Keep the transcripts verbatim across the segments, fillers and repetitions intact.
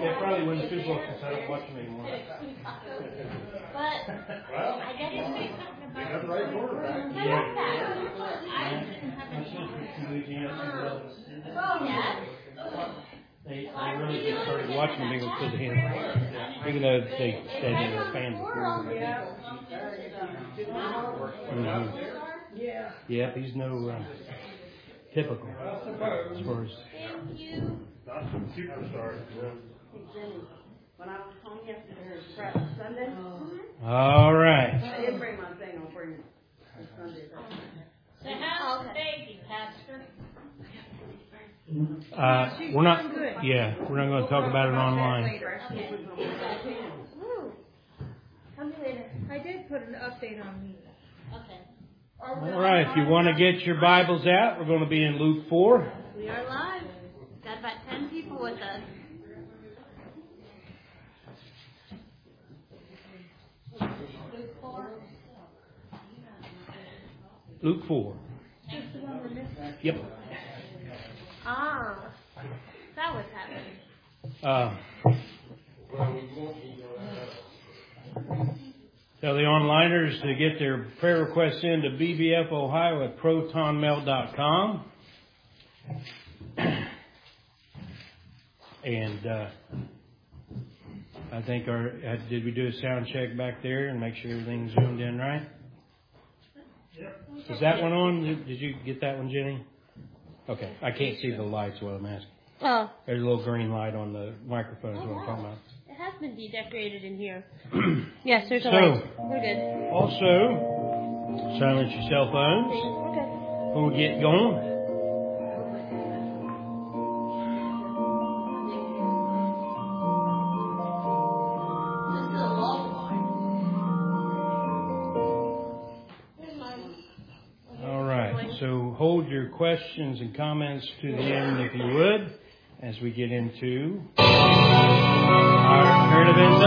It probably wouldn't too close since I don't watch them anymore. But well, I guess it's say something about the right quarterback. I like that. I didn't have any. Oh, yeah. They, they really just started watching them because of him. Even though they said they were fans before. Mm-hmm. Yeah, he's no uh, typical as far as. Thank you. Not some superstars. When I was home yesterday, Friday, Sunday. All right. I didn't bring my thing. I'll bring it Sunday. So how's the baby, Pastor? Uh, we're not. Yeah, we're not going to talk about it online. Okay. Tell me later. I did put an update on me. Okay. All right. If you want to get your Bibles out, we're going to be in Luke four. We are live. Got about ten people with us. Luke four. Luke four. Yep. Ah, that was happening. Uh, tell the onliners to get their prayer requests in to b b f ohio at proton mail dot com. And uh, I think our uh, did we do a sound check back there and make sure everything's zoomed in right? Yep. Is that one on? Did you get that one, Jenny? Okay, I can't see the lights while I'm asking. Oh. There's a little green light on the microphone is what I'm talking about. It has been dedecorated in here. Yes, there's a So, light. We're good. Also, silence your cell phones. We're good. When we get going. All right. So hold your questions and comments to the end, if you would, as we get into our current events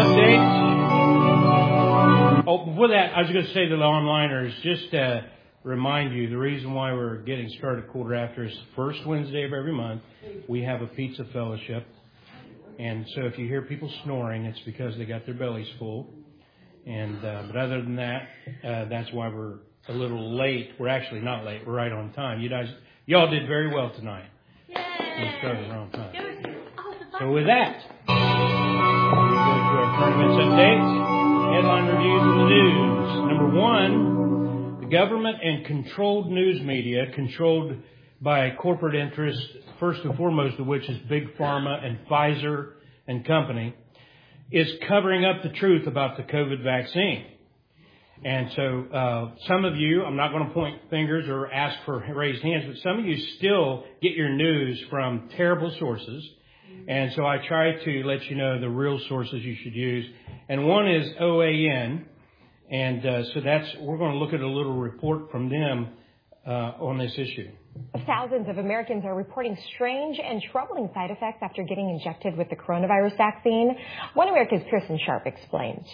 updates. Oh, before that, I was going to say to the onliners, just to remind you, the reason why we're getting started quarter after is the first Wednesday of every month. We have a pizza fellowship. And so if you hear people snoring, it's because they got their bellies full. And uh, but other than that, uh, that's why we're a little late. We're actually not late. We're right on time. You guys, y'all did very well tonight. Yay! We started around time. It was, oh, the So with that, we go to our current events updates, headline reviews of the news. Number one, the government and controlled news media, controlled by corporate interests, first and foremost of which is Big Pharma and Pfizer and company, is covering up the truth about the COVID vaccine. And so uh, some of you, I'm not going to point fingers or ask for raised hands, but some of you still get your news from terrible sources. And so I try to let you know the real sources you should use. And one is O A N. And uh, so that's, we're going to look at a little report from them uh, on this issue. Thousands of Americans are reporting strange and troubling side effects after getting injected with the coronavirus vaccine. One America's Pearson Sharp explains.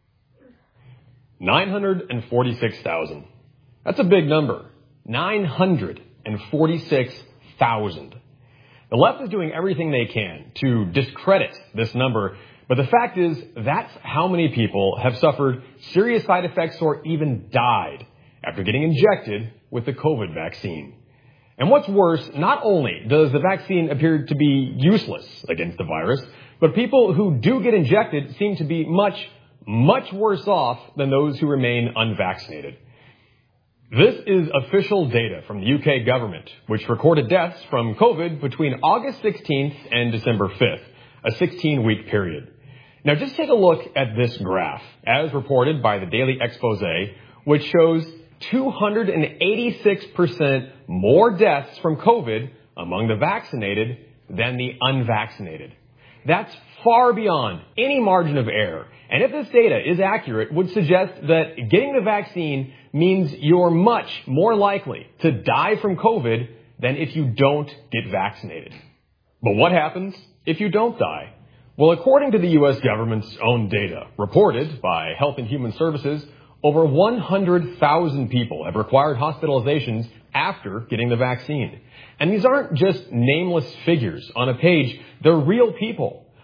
nine hundred forty-six thousand. That's a big number. nine hundred forty-six thousand. The left is doing everything they can to discredit this number, but the fact is that's how many people have suffered serious side effects or even died after getting injected with the COVID vaccine. And what's worse, not only does the vaccine appear to be useless against the virus, but people who do get injected seem to be much, much worse off than those who remain unvaccinated. This is official data from the U K government, which recorded deaths from COVID between August sixteenth and December fifth, a sixteen-week period. Now just take a look at this graph, as reported by the Daily Exposé, which shows two hundred eighty-six percent more deaths from COVID among the vaccinated than the unvaccinated. That's far beyond any margin of error. And if this data is accurate, would suggest that getting the vaccine means you're much more likely to die from COVID than if you don't get vaccinated. But what happens if you don't die? Well, according to the U S government's own data, reported by Health and Human Services, over one hundred thousand people have required hospitalizations after getting the vaccine. And these aren't just nameless figures on a page. They're real people.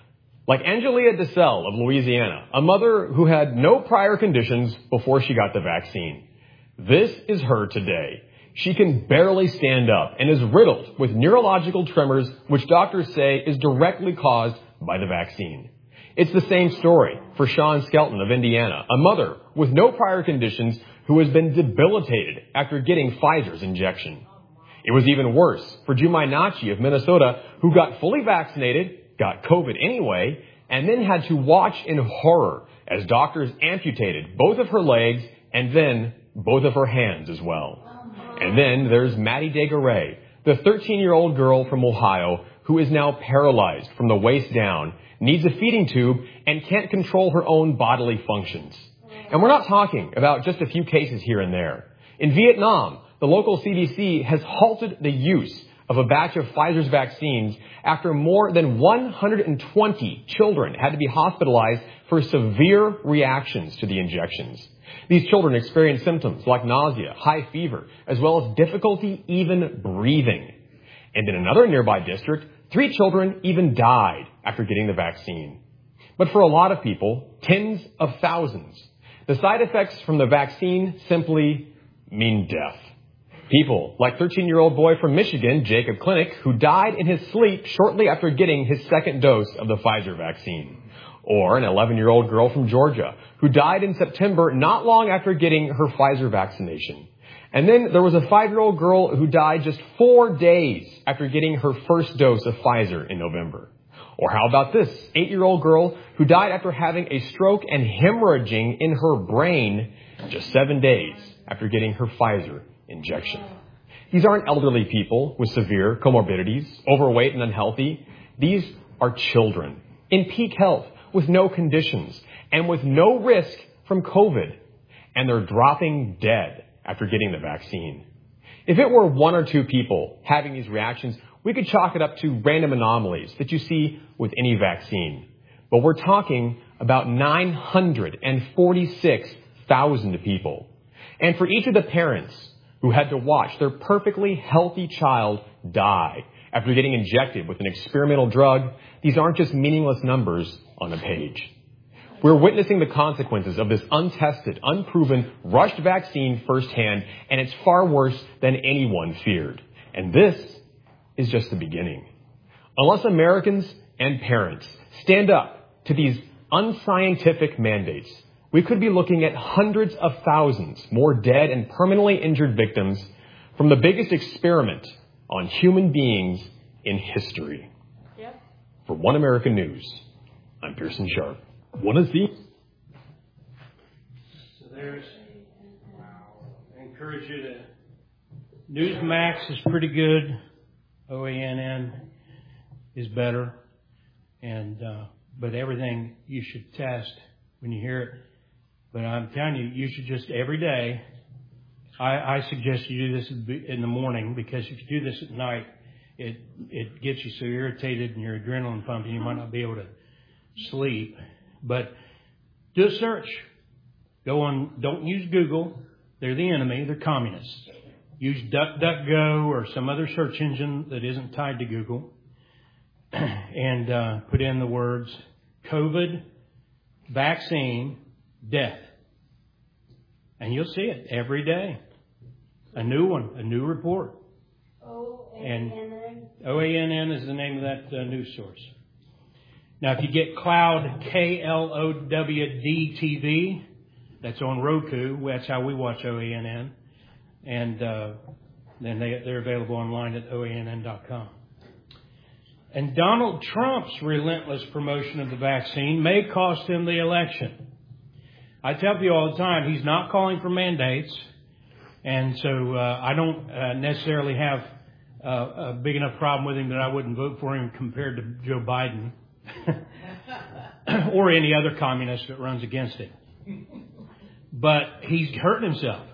Like Angelia DeSalle of Louisiana, a mother who had no prior conditions before she got the vaccine. This is her today. She can barely stand up and is riddled with neurological tremors, which doctors say is directly caused by the vaccine. It's the same story for Sean Skelton of Indiana, a mother with no prior conditions who has been debilitated after getting Pfizer's injection. It was even worse for Jumai Nachi of Minnesota, who got fully vaccinated, got COVID anyway, and then had to watch in horror as doctors amputated both of her legs and then both of her hands as well. And then there's Maddie Desgarais, the thirteen-year-old girl from Ohio who is now paralyzed from the waist down, needs a feeding tube, and can't control her own bodily functions. And we're not talking about just a few cases here and there. In Vietnam, the local C D C has halted the use of a batch of Pfizer's vaccines after more than one hundred twenty children had to be hospitalized for severe reactions to the injections. These children experienced symptoms like nausea, high fever, as well as difficulty even breathing. And in another nearby district, three children even died after getting the vaccine. But for a lot of people, tens of thousands, the side effects from the vaccine simply mean death. People like thirteen-year-old boy from Michigan, Jacob Clinic, who died in his sleep shortly after getting his second dose of the Pfizer vaccine. Or an eleven-year-old girl from Georgia, who died in September not long after getting her Pfizer vaccination. And then there was a five-year-old girl who died just four days after getting her first dose of Pfizer in November. Or how about this eight-year-old girl who died after having a stroke and hemorrhaging in her brain just seven days after getting her Pfizer injection. These aren't elderly people with severe comorbidities, overweight and unhealthy. These are children in peak health with no conditions and with no risk from COVID. And they're dropping dead after getting the vaccine. If it were one or two people having these reactions, we could chalk it up to random anomalies that you see with any vaccine. But we're talking about nine hundred forty-six thousand people. And for each of the parents who had to watch their perfectly healthy child die after getting injected with an experimental drug, these aren't just meaningless numbers on a page. We're witnessing the consequences of this untested, unproven, rushed vaccine firsthand, and it's far worse than anyone feared. And this is just the beginning. Unless Americans and parents stand up to these unscientific mandates, we could be looking at hundreds of thousands more dead and permanently injured victims from the biggest experiment on human beings in history. Yep. For One American News, I'm Pearson Sharp. Want to see? So there's, I encourage you to, Newsmax is pretty good. O A N N is better. And, uh, but everything you should test when you hear it. But I'm telling you, you should just every day, I, I suggest you do this in the morning, because if you do this at night, it, it gets you so irritated and your adrenaline pumping, you might not be able to sleep. But do a search. Go on, don't use Google. They're the enemy. They're communists. Use DuckDuckGo or some other search engine that isn't tied to Google. And uh, put in the words COVID, vaccine, death. And you'll see it every day. A new one, a new report. O A N N. O A N N is the name of that uh, news source. Now, if you get Cloud, K L O W D T V, that's on Roku. That's how we watch O A N N. And uh, then they, they're available online at O A N N dot com. And Donald Trump's relentless promotion of the vaccine may cost him the election. I tell people all the time, he's not calling for mandates. And so uh, I don't uh, necessarily have uh, a big enough problem with him that I wouldn't vote for him compared to Joe Biden or any other communist that runs against him. But he's hurting himself.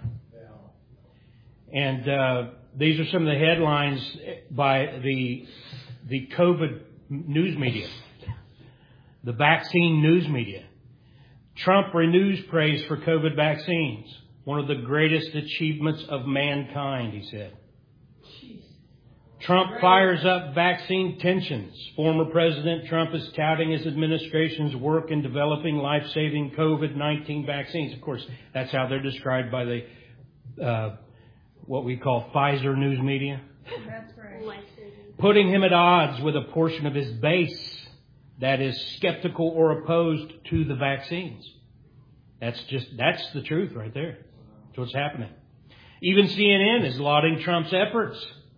And uh, these are some of the headlines by the the COVID news media, the vaccine news media. Trump renews praise for COVID vaccines. One of the greatest achievements of mankind, he said. Trump fires up vaccine tensions. Former President Trump is touting his administration's work in developing life-saving COVID nineteen vaccines. Of course, that's how they're described by the uh, what we call Pfizer news media. That's right. Putting him at odds with a portion of his base that is skeptical or opposed to the vaccines. That's just, that's the truth right there. That's what's happening. Even C N N is lauding Trump's efforts.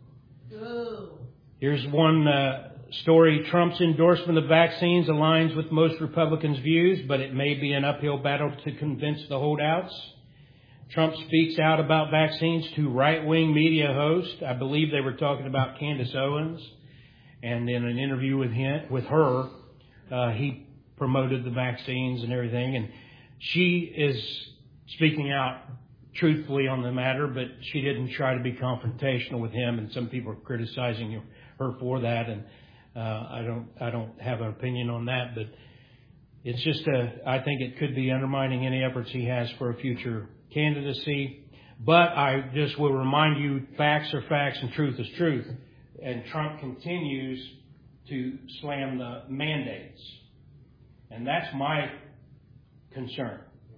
Here's one uh, story. Trump's endorsement of vaccines aligns with most Republicans' views, but it may be an uphill battle to convince the holdouts. Trump speaks out about vaccines to right-wing media hosts. I believe they were talking about Candace Owens. And in an interview with him, with her, uh, he promoted the vaccines and everything. And she is speaking out truthfully on the matter, but she didn't try to be confrontational with him. And some people are criticizing her for that. And uh, I don't, I don't have an opinion on that. But it's just, a, I think it could be undermining any efforts he has for a future candidacy. But I just will remind you, facts are facts and truth is truth. And Trump continues to slam the mandates. And that's my concern.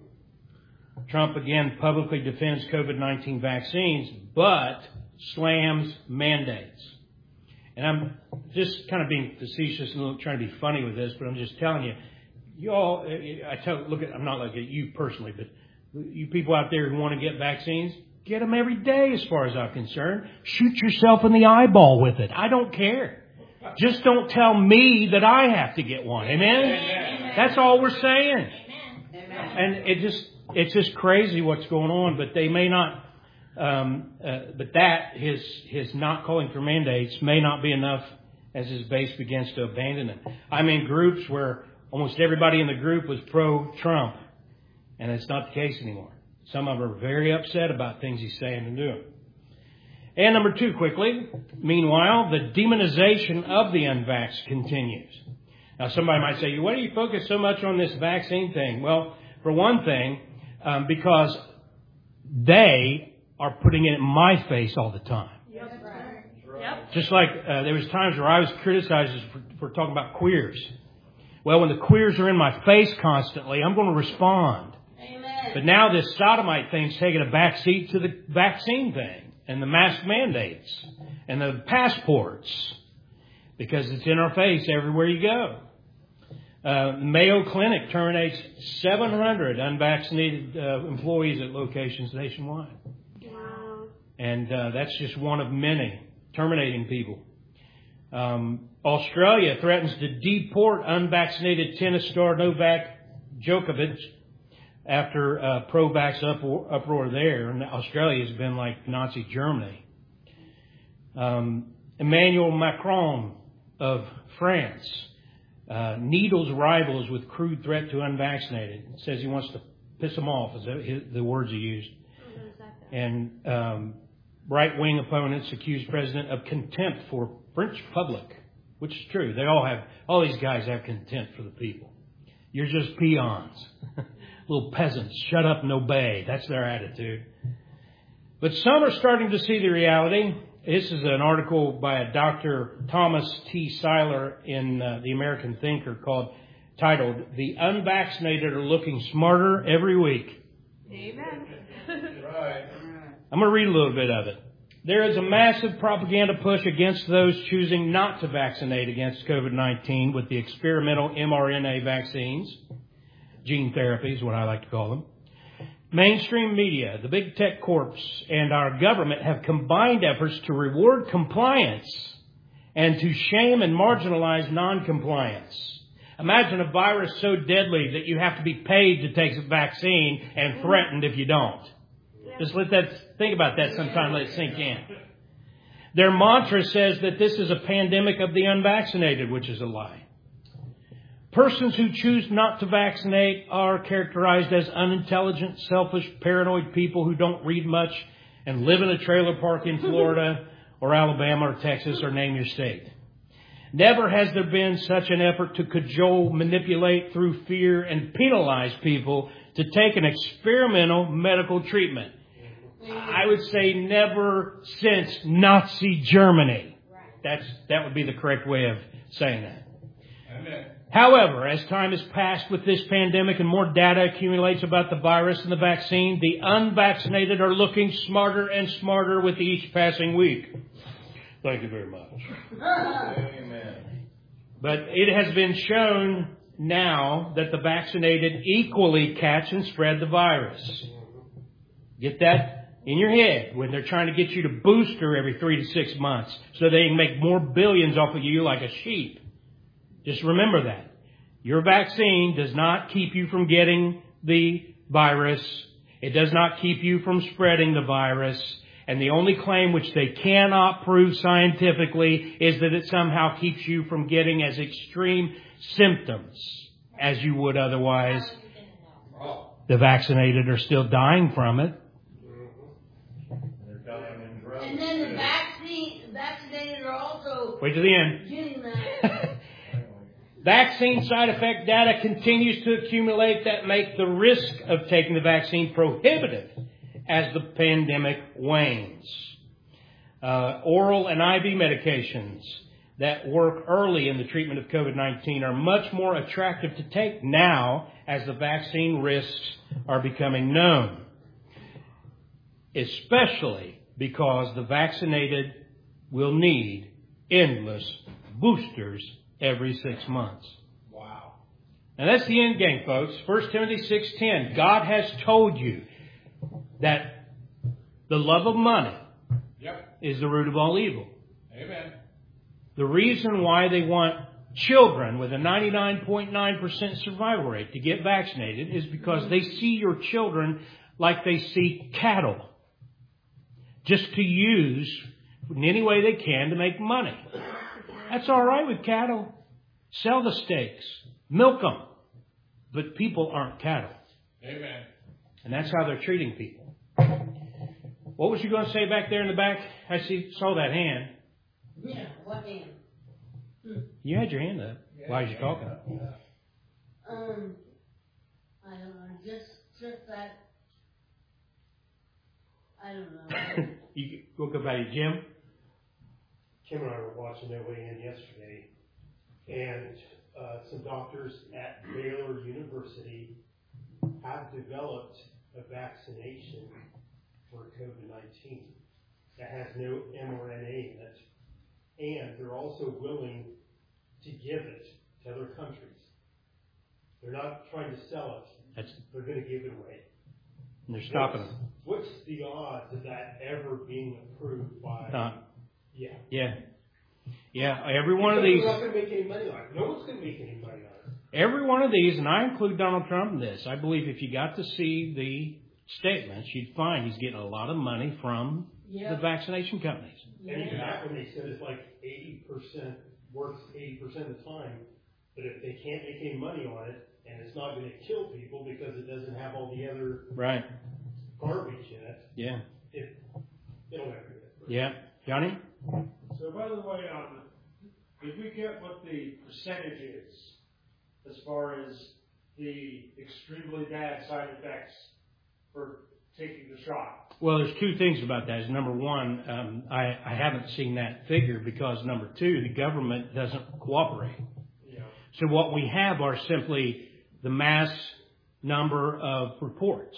Trump again publicly defends COVID nineteen vaccines, but slams mandates. And I'm just kind of being facetious and trying to be funny with this, but I'm just telling you, you all, I tell, look at, I'm not looking at you personally, but you people out there who want to get vaccines, get them every day as far as I'm concerned. Shoot yourself in the eyeball with it. I don't care. Just don't tell me that I have to get one. Amen? Amen. That's all we're saying. Amen. And it just, it's just crazy what's going on, but they may not, um, uh, but that, his, his not calling for mandates may not be enough as his base begins to abandon it. I'm in groups where almost everybody in the group was pro-Trump. And it's not the case anymore. Some of them are very upset about things he's saying and doing. And number two, quickly, meanwhile, the demonization of the unvaxxed continues. Now, somebody might say, why do you focus so much on this vaccine thing? Well, for one thing, um, because they are putting it in my face all the time. Yep. That's right. Yep. Just like uh, there was times where I was criticized for, for talking about queers. Well, when the queers are in my face constantly, I'm going to respond. But now this sodomite thing's taking a back seat to the vaccine thing and the mask mandates and the passports because it's in our face everywhere you go. Uh, Mayo Clinic terminates seven hundred unvaccinated uh, employees at locations nationwide. Wow. And uh, that's just one of many terminating people. Um, Australia threatens to deport unvaccinated tennis star Novak Djokovic after uh, pro-vax uproar, uproar there. And Australia has been like Nazi Germany. Um, Emmanuel Macron of France uh, needles rivals with crude threat to unvaccinated. Says he wants to piss them off, is his, the words he used. And um, right-wing opponents accuse President of contempt for French public, which is true. They all have, all these guys have contempt for the people. You're just peons. Little peasants, shut up and obey. That's their attitude. But some are starting to see the reality. This is an article by a Doctor Thomas T. Seiler in uh, the American Thinker called, titled, "The Unvaccinated Are Looking Smarter Every Week." Amen. Right. I'm going to read a little bit of it. There is a massive propaganda push against those choosing not to vaccinate against COVID nineteen with the experimental mRNA vaccines. Gene therapy is what I like to call them. Mainstream media, the big tech corps, and our government have combined efforts to reward compliance and to shame and marginalize non-compliance. Imagine a virus so deadly that you have to be paid to take a vaccine and threatened if you don't. Just let that, think about that sometime, let it sink in. Their mantra says that this is a pandemic of the unvaccinated, which is a lie. Persons who choose not to vaccinate are characterized as unintelligent, selfish, paranoid people who don't read much and live in a trailer park in Florida or Alabama or Texas or name your state. Never has there been such an effort to cajole, manipulate through fear and penalize people to take an experimental medical treatment. I would say never since Nazi Germany. That's, that would be the correct way of saying that. Amen. However, as time has passed with this pandemic and more data accumulates about the virus and the vaccine, the unvaccinated are looking smarter and smarter with each passing week. Thank you very much. Amen. But it has been shown now that the vaccinated equally catch and spread the virus. Get that in your head when they're trying to get you to booster every three to six months so they can make more billions off of you like a sheep. Just remember that. Your vaccine does not keep you from getting the virus. It does not keep you from spreading the virus. And the only claim which they cannot prove scientifically is that it somehow keeps you from getting as extreme symptoms as you would otherwise. The vaccinated are still dying from it. And then the vaccine, vaccinated are also Wait to the end. getting that. Vaccine side effect data continues to accumulate that make the risk of taking the vaccine prohibitive as the pandemic wanes. Uh, oral and I V medications that work early in the treatment of COVID nineteen are much more attractive to take now as the vaccine risks are becoming known, especially because the vaccinated will need endless boosters every six months. Wow. And that's the end game, folks. First Timothy six ten. God has told you that the love of money Yep. is the root of all evil. Amen. The reason why they want children with a ninety-nine point nine percent survival rate to get vaccinated is because they see your children like they see cattle, just to use in any way they can to make money. That's all right with cattle. Sell the steaks. Milk them. But people aren't cattle. Amen. And that's how they're treating people. What was you going to say back there in the back? I see, saw that hand. Yeah, what hand? You had your hand up. Why was you talking? Um, I don't know, just, just that, I don't know. You go go by Jim. Kim and I were watching that weigh in yesterday, and uh, some doctors at Baylor University have developed a vaccination for COVID nineteen that has no mRNA in it, and they're also willing to give it to other countries. They're not trying to sell it. That's, They're going to give it away. and they're stopping What's- them. What's the odds of that ever being approved by? Uh, Yeah. yeah. Yeah, every one of Because these, We're not going to make any money on it. No one's going to make any money on it. every one of these, and I include Donald Trump in this, I believe if you got to see the statements, you'd find he's getting a lot of money from the Yep. vaccination companies. And even that one, they said it's like eighty percent works eighty percent of the time. But if they can't make any money on it, and it's not going to kill people because it doesn't have all the other Right. garbage in it, Yeah. it it'll never do it. Yeah. Johnny? So by the way, um, did we get what the percentage is as far as the extremely bad side effects for taking the shot? Well, there's two things about that. Is number one, um, I, I haven't seen that figure because number two, the government doesn't cooperate. Yeah. So what we have are simply the mass number of reports.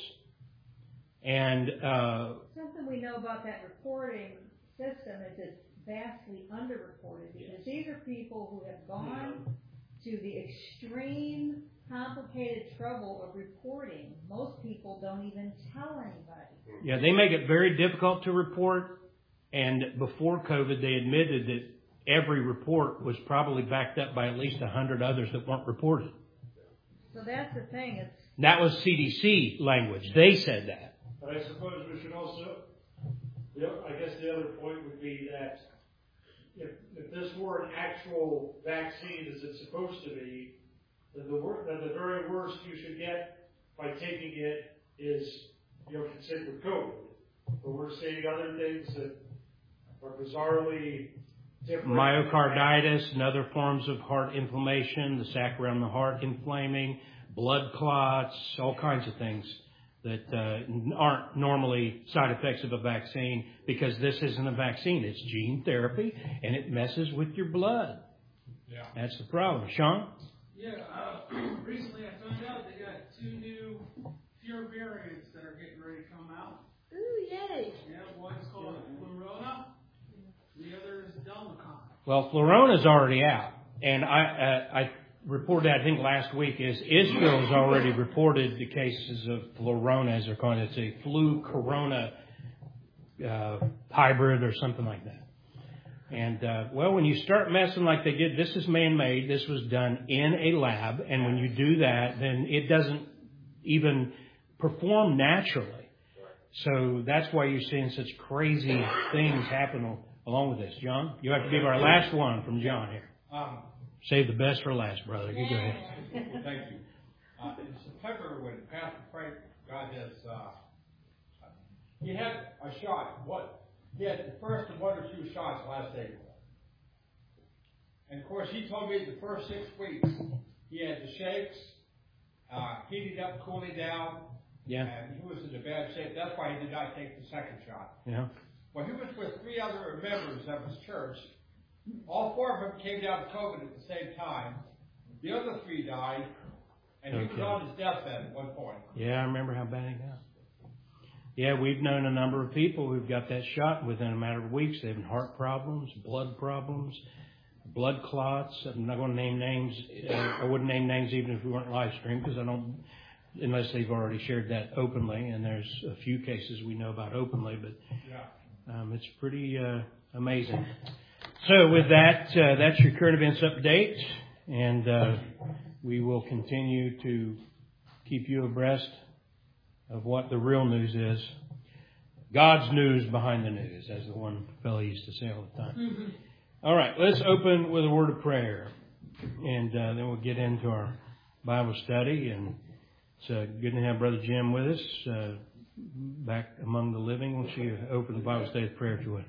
And uh, Something we know about that reporting system is it's vastly underreported because these are people who have gone to the extreme complicated trouble of reporting. Most people don't even tell anybody. yeah, they make it very difficult to report. And before COVID, they admitted that every report was probably backed up by at least a hundred others that weren't reported. So that's the thing. It's That was C D C language. They said that. But I suppose we should also, you know, I guess the other point would be that if, if this were an actual vaccine as it's supposed to be, then the, wor- then the very worst you should get by taking it is, you know, considered COVID. But we're seeing other things that are bizarrely different. Myocarditis and other forms of heart inflammation, the sac around the heart inflaming, blood clots, all kinds of things that uh, aren't normally side effects of a vaccine, because this isn't a vaccine. It's gene therapy, and it messes with your blood. Yeah. That's the problem. Sean? Yeah, uh, recently I found out they got two new fear variants that are getting ready to come out. Ooh, yay. Yeah, one's called Flurona, the other is Delmicon. Well, Florona's already out, and I uh, I reported that, I think last week, is Israel has already reported the cases of Florona, as they're calling it. It's a flu corona uh, hybrid or something like that. And, uh, well, when you start messing like they did, this is man-made. This was done in a lab. And when you do that, then it doesn't even perform naturally. So that's why you're seeing such crazy things happen along with this. John, you have to give our last one from John here. Um, Save the best for last, brother. You go ahead. well, thank you. Uh, in September, when Pastor Frank got his, uh, he had a shot. What? He had the first of one or two shots last April. And of course, he told me the first six weeks he had the shakes, uh, heating up, cooling down, Yeah. and he was in a bad shape. That's why he did not take the second shot. Yeah. Well, he was with three other members of his church. All four of them came down with COVID at the same time. The other three died, and he Okay. was on his deathbed at one point. Yeah, I remember how bad it got. Yeah, we've known a number of people who've got that shot within a matter of weeks. They've had heart problems, blood problems, blood clots. I'm not going to name names. Uh, I wouldn't name names even if we weren't live streamed, because I don't, unless they've already shared that openly. And there's a few cases we know about openly, but Yeah. um, it's pretty uh, amazing. So with that, uh, that's your current events update, and uh, we will continue to keep you abreast of what the real news is. God's news behind the news, as the one fellow used to say all the time. Mm-hmm. All right, let's open with a word of prayer, and uh, then we'll get into our Bible study. And it's uh, good to have Brother Jim with us, uh, back among the living. Why don't you open the Bible study with prayer, if you would.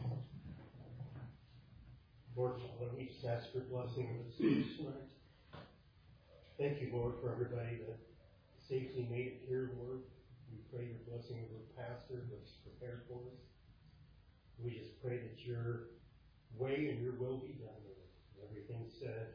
Lord, Father, we just ask for blessing on this service tonight. Thank you, Lord, for everybody that safely made it here, Lord. We pray your blessing over the pastor that's prepared for us. We just pray that your way and your will be done, Lord. Everything said.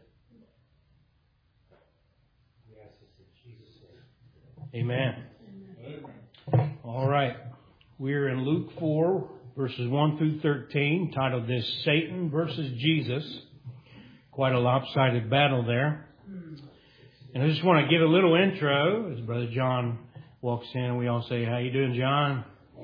We ask this in Jesus' name. Amen. Amen. All right. We're in Luke four, verses one through thirteen, titled this Satan versus Jesus. Quite a lopsided battle there. And I just want to give a little intro as Brother John walks in. We all say, "How you doing, John?"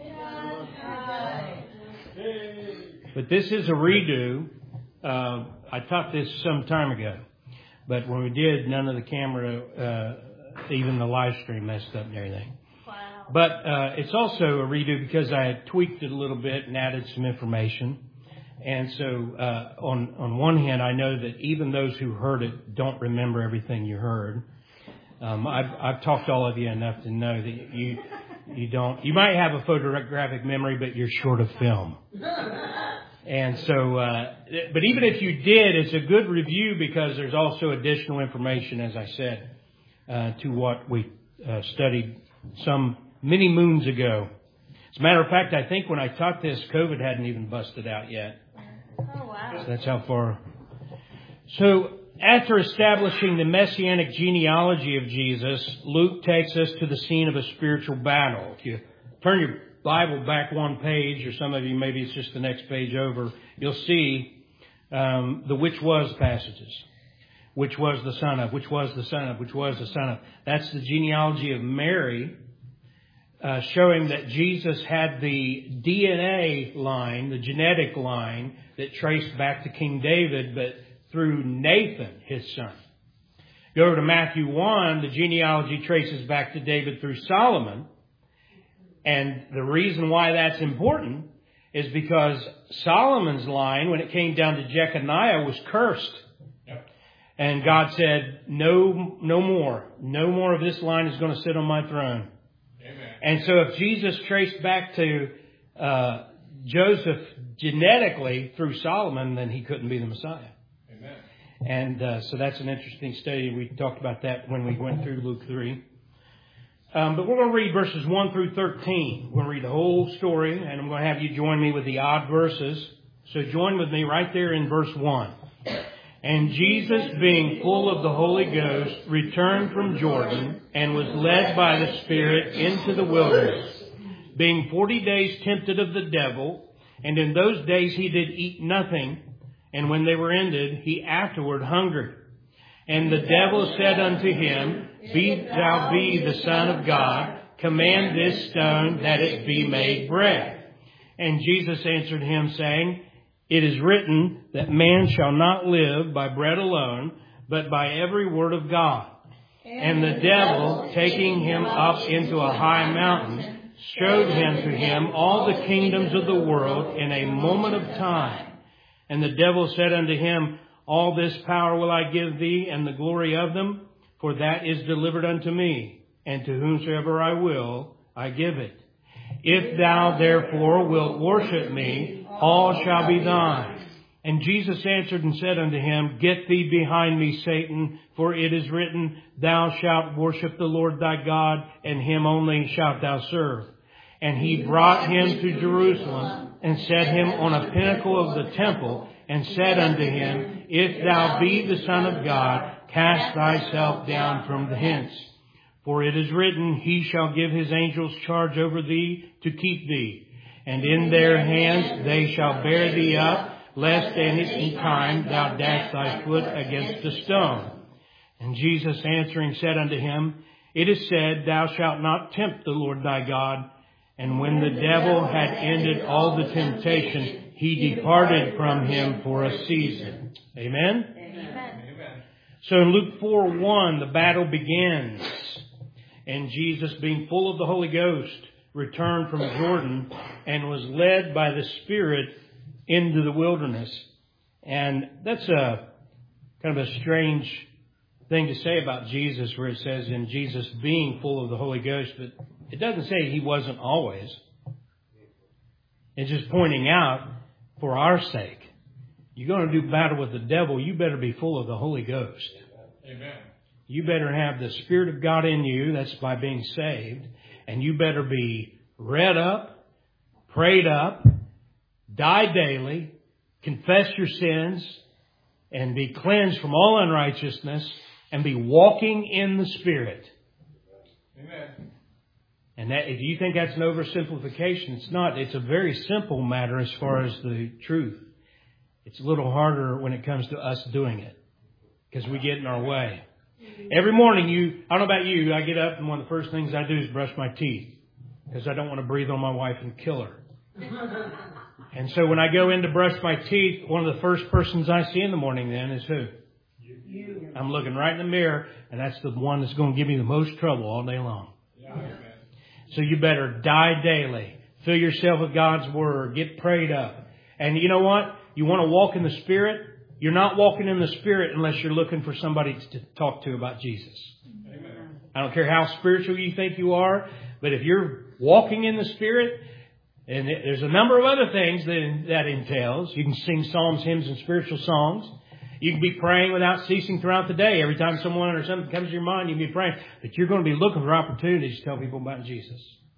But this is a redo. Uh, I taught this some time ago. But when we did, none of the camera, uh, even the live stream messed up and everything. Wow. But uh, it's also a redo because I had tweaked it a little bit and added some information. And so uh, on on one hand, I know that even those who heard it don't remember everything you heard. Um, I've I've talked to all of you enough to know that you you don't. You might have a photographic memory, but you're short of film. And so, uh, but even if you did, it's a good review because there's also additional information, as I said, uh, to what we uh, studied some many moons ago. As a matter of fact, I think when I taught this, COVID hadn't even busted out yet. Oh, wow. So that's how far. So after establishing the messianic genealogy of Jesus, Luke takes us to the scene of a spiritual battle. If you turn your Bible back one page, or some of you, maybe it's just the next page over, you'll see um, the which was passages. Which was the son of, which was the son of, which was the son of. That's the genealogy of Mary, uh, showing that Jesus had the D N A line, the genetic line, that traced back to King David, but through Nathan, his son. Go over to Matthew one, the genealogy traces back to David through Solomon. And the reason why that's important is because Solomon's line, when it came down to Jeconiah, was cursed. Yep. And God said, no, no more. No more of this line is going to sit on my throne. Amen. And so if Jesus traced back to uh, Joseph genetically through Solomon, then he couldn't be the Messiah. Amen. And uh, so that's an interesting study. We talked about that when we went through Luke three. Um, but we're going to read verses one through thirteen. We're going to read the whole story, and I'm going to have you join me with the odd verses. So join with me right there in verse one. And Jesus, being full of the Holy Ghost, returned from Jordan and was led by the Spirit into the wilderness, being forty days tempted of the devil. And in those days he did eat nothing, and when they were ended, he afterward hungered. And the devil said unto him, Be thou be the Son of God, command this stone that it be made bread. And Jesus answered him, saying, It is written that man shall not live by bread alone, but by every word of God. And the devil, taking him up into a high mountain, showed him to him all the kingdoms of the world in a moment of time. And the devil said unto him, All this power will I give thee, and the glory of them, for that is delivered unto me, and to whomsoever I will, I give it. If thou therefore wilt worship me, all shall be thine. And Jesus answered and said unto him, Get thee behind me, Satan, for it is written, Thou shalt worship the Lord thy God, and him only shalt thou serve. And he brought him to Jerusalem, and set him on a pinnacle of the temple, and said unto him, If thou be the Son of God, cast thyself down from hence. For it is written, He shall give his angels charge over thee to keep thee. And in their hands they shall bear thee up, lest at any time thou dash thy foot against a stone. And Jesus answering said unto him, It is said, Thou shalt not tempt the Lord thy God. And when the devil had ended all the temptation, he departed from him for a season. Amen? Amen. So in Luke four one, the battle begins. And Jesus, being full of the Holy Ghost, returned from Jordan and was led by the Spirit into the wilderness. And that's a kind of a strange thing to say about Jesus, where it says in Jesus being full of the Holy Ghost, but it doesn't say he wasn't always. It's just pointing out, for our sake, you're going to do battle with the devil, you better be full of the Holy Ghost. Amen. You better have the Spirit of God in you, that's by being saved, and you better be read up, prayed up, die daily, confess your sins, and be cleansed from all unrighteousness, and be walking in the Spirit. Amen. And that, if you think that's an oversimplification, it's not. It's a very simple matter as far as the truth. It's a little harder when it comes to us doing it, because we get in our way. Every morning, you, I don't know about you, I get up and one of the first things I do is brush my teeth, because I don't want to breathe on my wife and kill her. And so when I go in to brush my teeth, one of the first persons I see in the morning then is who? You. I'm looking right in the mirror, and that's the one that's going to give me the most trouble all day long. Yeah. So you better die daily. Fill yourself with God's Word. Get prayed up. And you know what? You want to walk in the Spirit? You're not walking in the Spirit unless you're looking for somebody to talk to about Jesus. Amen. I don't care how spiritual you think you are, but if you're walking in the Spirit, and there's a number of other things that that entails. You can sing psalms, hymns, and spiritual songs. You can be praying without ceasing throughout the day. Every time someone or something comes to your mind, you can be praying. But you're going to be looking for opportunities to tell people about Jesus.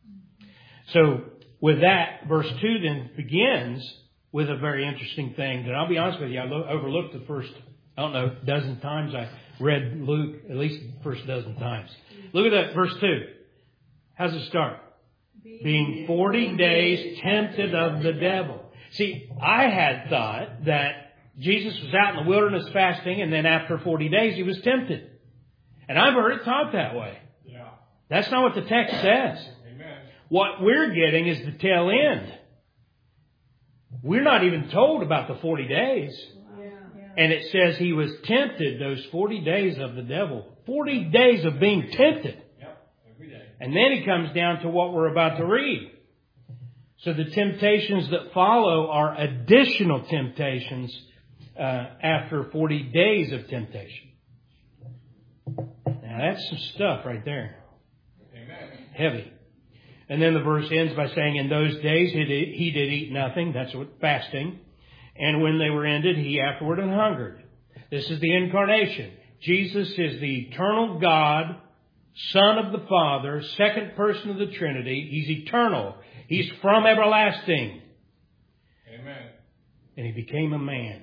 So with that, verse two then begins with a very interesting thing that I'll be honest with you, I lo- overlooked the first, I don't know, dozen times I read Luke, at least the first dozen times. Look at that, verse two. How's it start? Being forty days tempted of the devil. See, I had thought that Jesus was out in the wilderness fasting, and then after forty days he was tempted. And I've heard it taught that way. Yeah. That's not what the text says. Amen. What we're getting is the tail end. We're not even told about the forty days. Yeah. And it says he was tempted those forty days of the devil. forty days of being tempted. Yep. Every day. And then he comes down to what we're about to read. So the temptations that follow are additional temptations uh, after forty days of temptation. Now that's some stuff right there. Amen. Heavy. And then the verse ends by saying, in those days he did, he did eat nothing. That's what fasting. And when they were ended, he afterward hungered. This is the incarnation. Jesus is the eternal God Son of the Father, second person of the Trinity. He's eternal. He's from everlasting. Amen. And He became a man.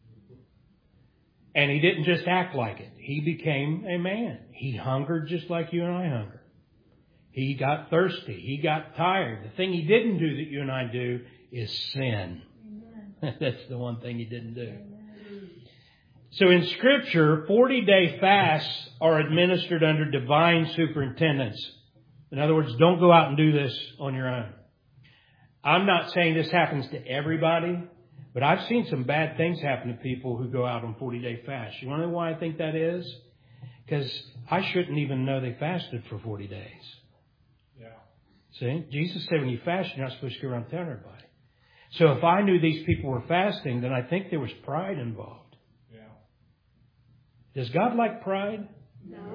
And He didn't just act like it. He became a man. He hungered just like you and I hunger. He got thirsty. He got tired. The thing He didn't do that you and I do is sin. That's the one thing He didn't do. So in Scripture, forty-day fasts are administered under divine superintendence. In other words, don't go out and do this on your own. I'm not saying this happens to everybody, but I've seen some bad things happen to people who go out on forty-day fasts. You want to know why I think that is? Because I shouldn't even know they fasted for forty days. Yeah. See? Jesus said when you fast, you're not supposed to go around telling everybody. So if I knew these people were fasting, then I think there was pride involved. Yeah. Does God like pride? No.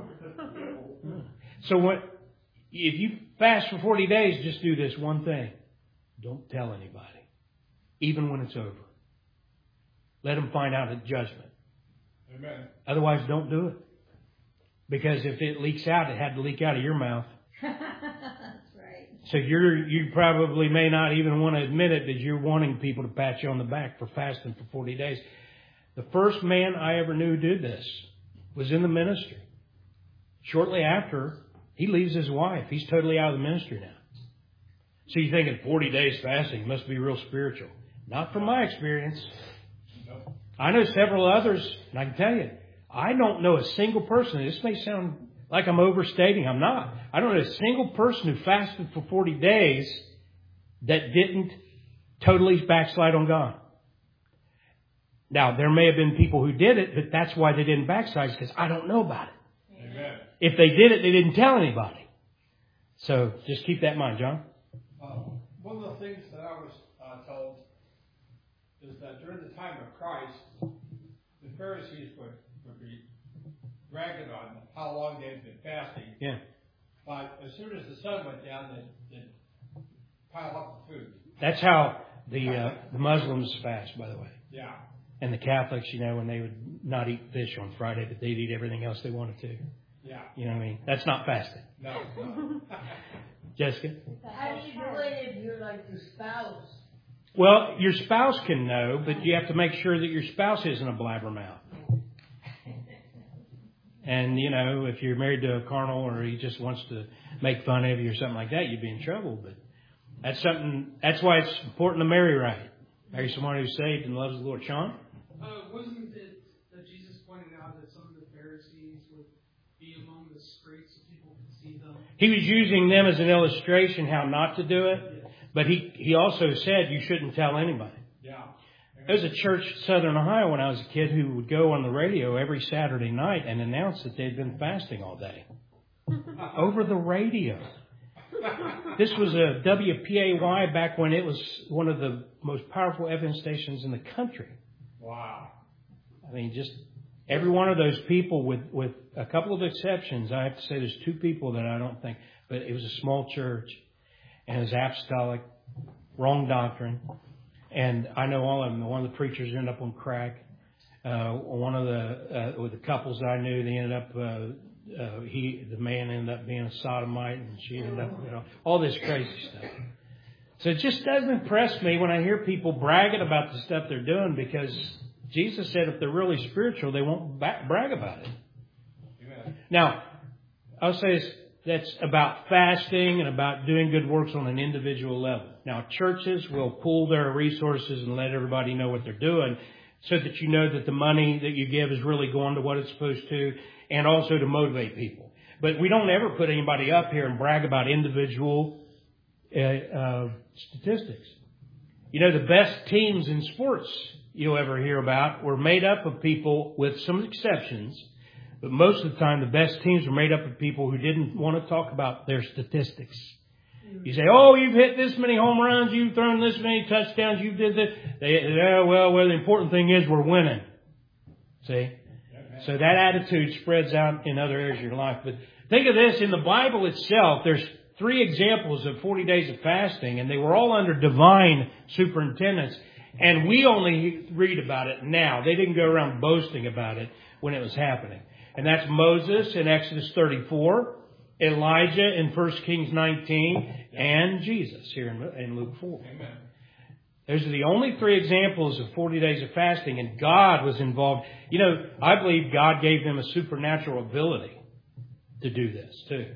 So what, if you fast for forty days, just do this one thing. Don't tell anybody. Even when it's over. Let them find out at judgment. Amen. Otherwise, don't do it. Because if it leaks out, it had to leak out of your mouth. That's right. So you're, you probably may not even want to admit it, that you're wanting people to pat you on the back for fasting for forty days. The first man I ever knew who did this was in the ministry. Shortly after, he leaves his wife. He's totally out of the ministry now. So you're thinking forty days fasting must be real spiritual. Not from my experience. Nope. I know several others, and I can tell you, I don't know a single person. This may sound like I'm overstating. I'm not. I don't know a single person who fasted for forty days that didn't totally backslide on God. Now, there may have been people who did it, but that's why they didn't backslide, because I don't know about it. Amen. If they did it, they didn't tell anybody. So just keep that in mind, John. Uh, one of the things that I was uh, told is that during the time of Christ, the Pharisees would, would be bragging on how long they'd been fasting. Yeah. But as soon as the sun went down, they'd, they'd pile up the food. That's how the uh, the Muslims fast, by the way. Yeah. And the Catholics, you know, when they would not eat fish on Friday, but they'd eat everything else they wanted to. Yeah. You know what I mean? That's not fasting. No. no. Jessica? How do you do it if you're like your spouse? Well, your spouse can know, but you have to make sure that your spouse isn't a blabbermouth. And, you know, if you're married to a carnal or he just wants to make fun of you or something like that, you'd be in trouble. But that's something, that's why it's important to marry right. Marry someone who's saved and loves the Lord. Sean? Uh, wasn't it that Jesus pointed out that some of the Pharisees would be among the streets so people could see them? He was using them as an illustration how not to do it. But he, he also said you shouldn't tell anybody. Yeah. There was a church in Southern Ohio when I was a kid who would go on the radio every Saturday night and announce that they'd been fasting all day. Over the radio. This was a W P A Y back when it was one of the most powerful F M stations in the country. Wow. I mean, just every one of those people, with, with a couple of exceptions. I have to say there's two people that I don't think, but it was a small church and it was apostolic, wrong doctrine. And I know all of them. One of the preachers ended up on crack. Uh, one of the, uh, with the couples I knew, they ended up, uh, uh, he, the man ended up being a sodomite and she ended up, you know, all this crazy stuff. So it just doesn't impress me when I hear people bragging about the stuff they're doing, because Jesus said if they're really spiritual, they won't ba- brag about it. Amen. Now, I'll say this, that's about fasting and about doing good works on an individual level. Now, churches will pool their resources and let everybody know what they're doing so that you know that the money that you give is really going to what it's supposed to, and also to motivate people. But we don't ever put anybody up here and brag about individual uh, uh, statistics. You know, the best teams in sports you'll ever hear about were made up of people, with some exceptions, but most of the time the best teams were made up of people who didn't want to talk about their statistics. You say, oh, you've hit this many home runs, you've thrown this many touchdowns, you did this. They, oh, well, well, the important thing is we're winning. See? So that attitude spreads out in other areas of your life. But think of this, in the Bible itself, there's three examples of forty days of fasting, and they were all under divine superintendence. And we only read about it now. They didn't go around boasting about it when it was happening. And that's Moses in Exodus thirty-four. Elijah in First Kings nineteen, and Jesus here in, in Luke four. Amen. Those are the only three examples of forty days of fasting, and God was involved. You know, I believe God gave them a supernatural ability to do this too.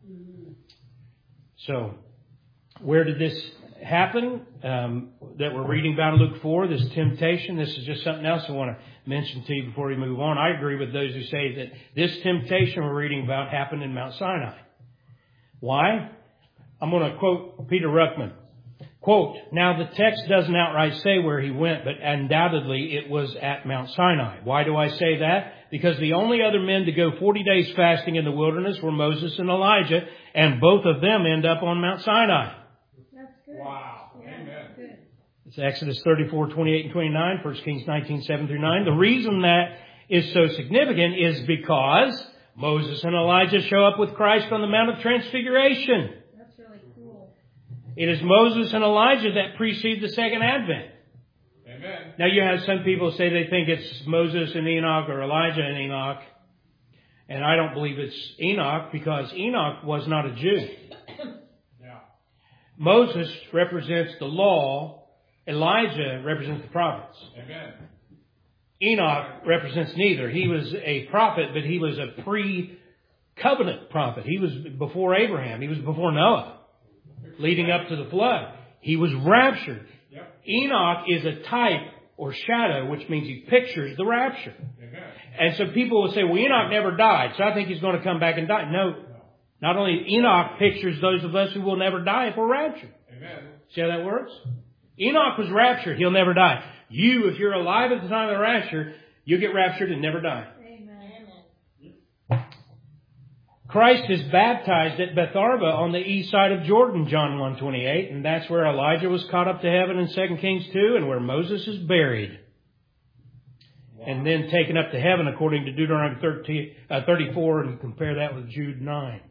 So, where did this happen? Um, that we're reading about in Luke four, this temptation. This is just something else I want to mention to you before we move on. I agree with those who say that this temptation we're reading about happened in Mount Sinai. Why? I'm going to quote Peter Ruckman. Quote, now the text doesn't outright say where he went, but undoubtedly it was at Mount Sinai. Why do I say that? Because the only other men to go forty days fasting in the wilderness were Moses and Elijah, and both of them end up on Mount Sinai. That's good. Wow. Yeah, Amen. good. It's Exodus thirty-four, twenty-eight and twenty-nine, First Kings nineteen, seven through nine. The reason that is so significant is because Moses and Elijah show up with Christ on the Mount of Transfiguration. That's really cool. It is Moses and Elijah that precede the second advent. Amen. Now you have some people say they think it's Moses and Enoch or Elijah and Enoch. And I don't believe it's Enoch because Enoch was not a Jew. Yeah. Moses represents the law. Elijah represents the prophets. Amen. Enoch represents neither. He was a prophet, but he was a pre-covenant prophet. He was before Abraham. He was before Noah, leading up to the flood. He was raptured. Yep. Enoch is a type or shadow, which means he pictures the rapture. Amen. And so people will say, well, Enoch never died, so I think he's going to come back and die. No. Not only Enoch pictures those of us who will never die if we're raptured. Amen. See how that works? Enoch was raptured. He'll never die. You, if you're alive at the time of the rapture, you'll get raptured and never die. Amen. Christ is baptized at Bethabara on the east side of Jordan, John one twenty-eight, and that's where Elijah was caught up to heaven in Second Kings two, and where Moses is buried. Wow. And then taken up to heaven according to Deuteronomy thirty, uh, thirty-four, and compare that with Jude nine.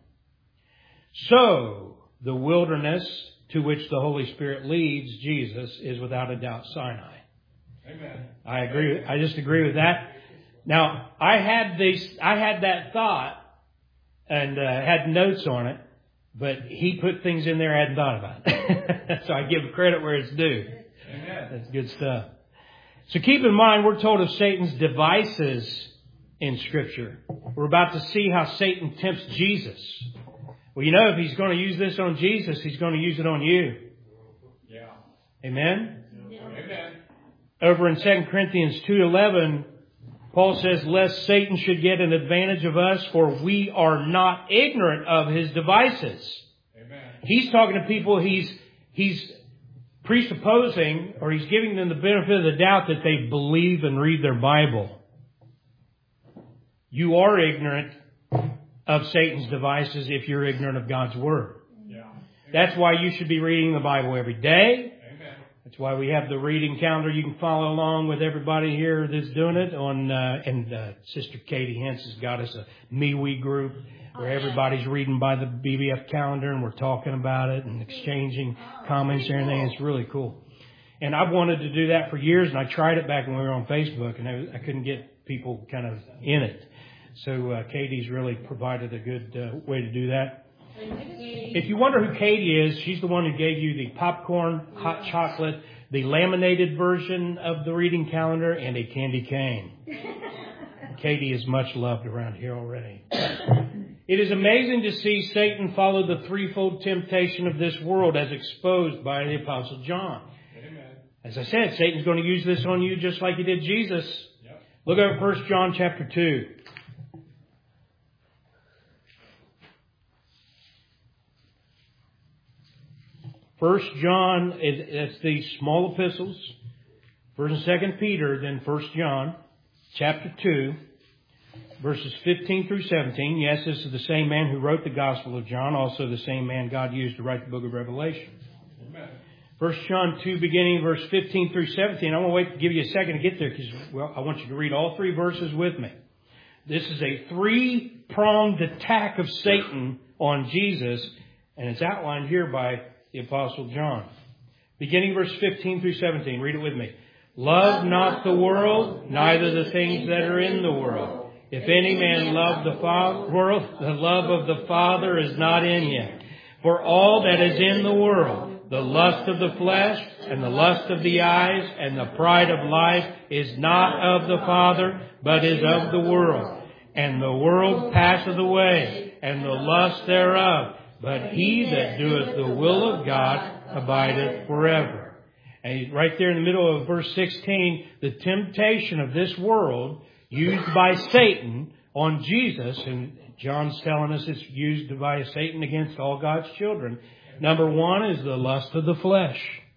So, the wilderness to which the Holy Spirit leads Jesus is without a doubt Sinai. Amen. I agree. I just agree with that. Now, I had this, I had that thought and uh, had notes on it, but he put things in there I hadn't thought about. So I give credit where it's due. Amen. That's good stuff. So keep in mind, we're told of Satan's devices in Scripture. We're about to see how Satan tempts Jesus. Well, you know, if he's going to use this on Jesus, he's going to use it on you. Yeah. Amen? Yeah. Amen. Over in Second Corinthians two eleven, Paul says, lest Satan should get an advantage of us, for we are not ignorant of his devices. Amen. He's talking to people he's he's presupposing, or he's giving them the benefit of the doubt that they believe and read their Bible. You are ignorant of Satan's devices if you're ignorant of God's Word. Yeah. That's why you should be reading the Bible every day. Amen. That's why we have the reading calendar. You can follow along with everybody here that's doing it. On uh, and uh, Sister Katie Hens has got us a MeWe group where everybody's reading by the B B F calendar, and we're talking about it and exchanging comments and everything. It's really cool. And I've wanted to do that for years, and I tried it back when we were on Facebook, and I, I couldn't get people kind of in it. So uh, Katie's really provided a good uh, way to do that. If you wonder who Katie is, she's the one who gave you the popcorn, hot chocolate, the laminated version of the reading calendar, and a candy cane. Katie is much loved around here already. It is amazing to see Satan follow the threefold temptation of this world as exposed by the Apostle John. Amen. As I said, Satan's going to use this on you just like he did Jesus. Yep. Look at First John chapter two. First John, it's the small epistles. First and Second Peter, then First John, chapter two, verses fifteen through seventeen. Yes, this is the same man who wrote the Gospel of John, also the same man God used to write the book of Revelation. Amen. First John two, beginning verse fifteen through seventeen. I'm going to wait to give you a second to get there because, well, I want you to read all three verses with me. This is a three-pronged attack of Satan on Jesus, and it's outlined here by the Apostle John. Beginning verse fifteen through seventeen. Read it with me. Love not the world, neither the things that are in the world. If any man love the fa- world, the love of the Father is not in you. For all that is in the world, the lust of the flesh and the lust of the eyes and the pride of life is not of the Father, but is of the world. And the world passeth away, and the lust thereof. But he that doeth the will of God abideth forever. And right there in the middle of verse sixteen, the temptation of this world used by Satan on Jesus, and John's telling us it's used by Satan against all God's children. Number one is the lust of the flesh.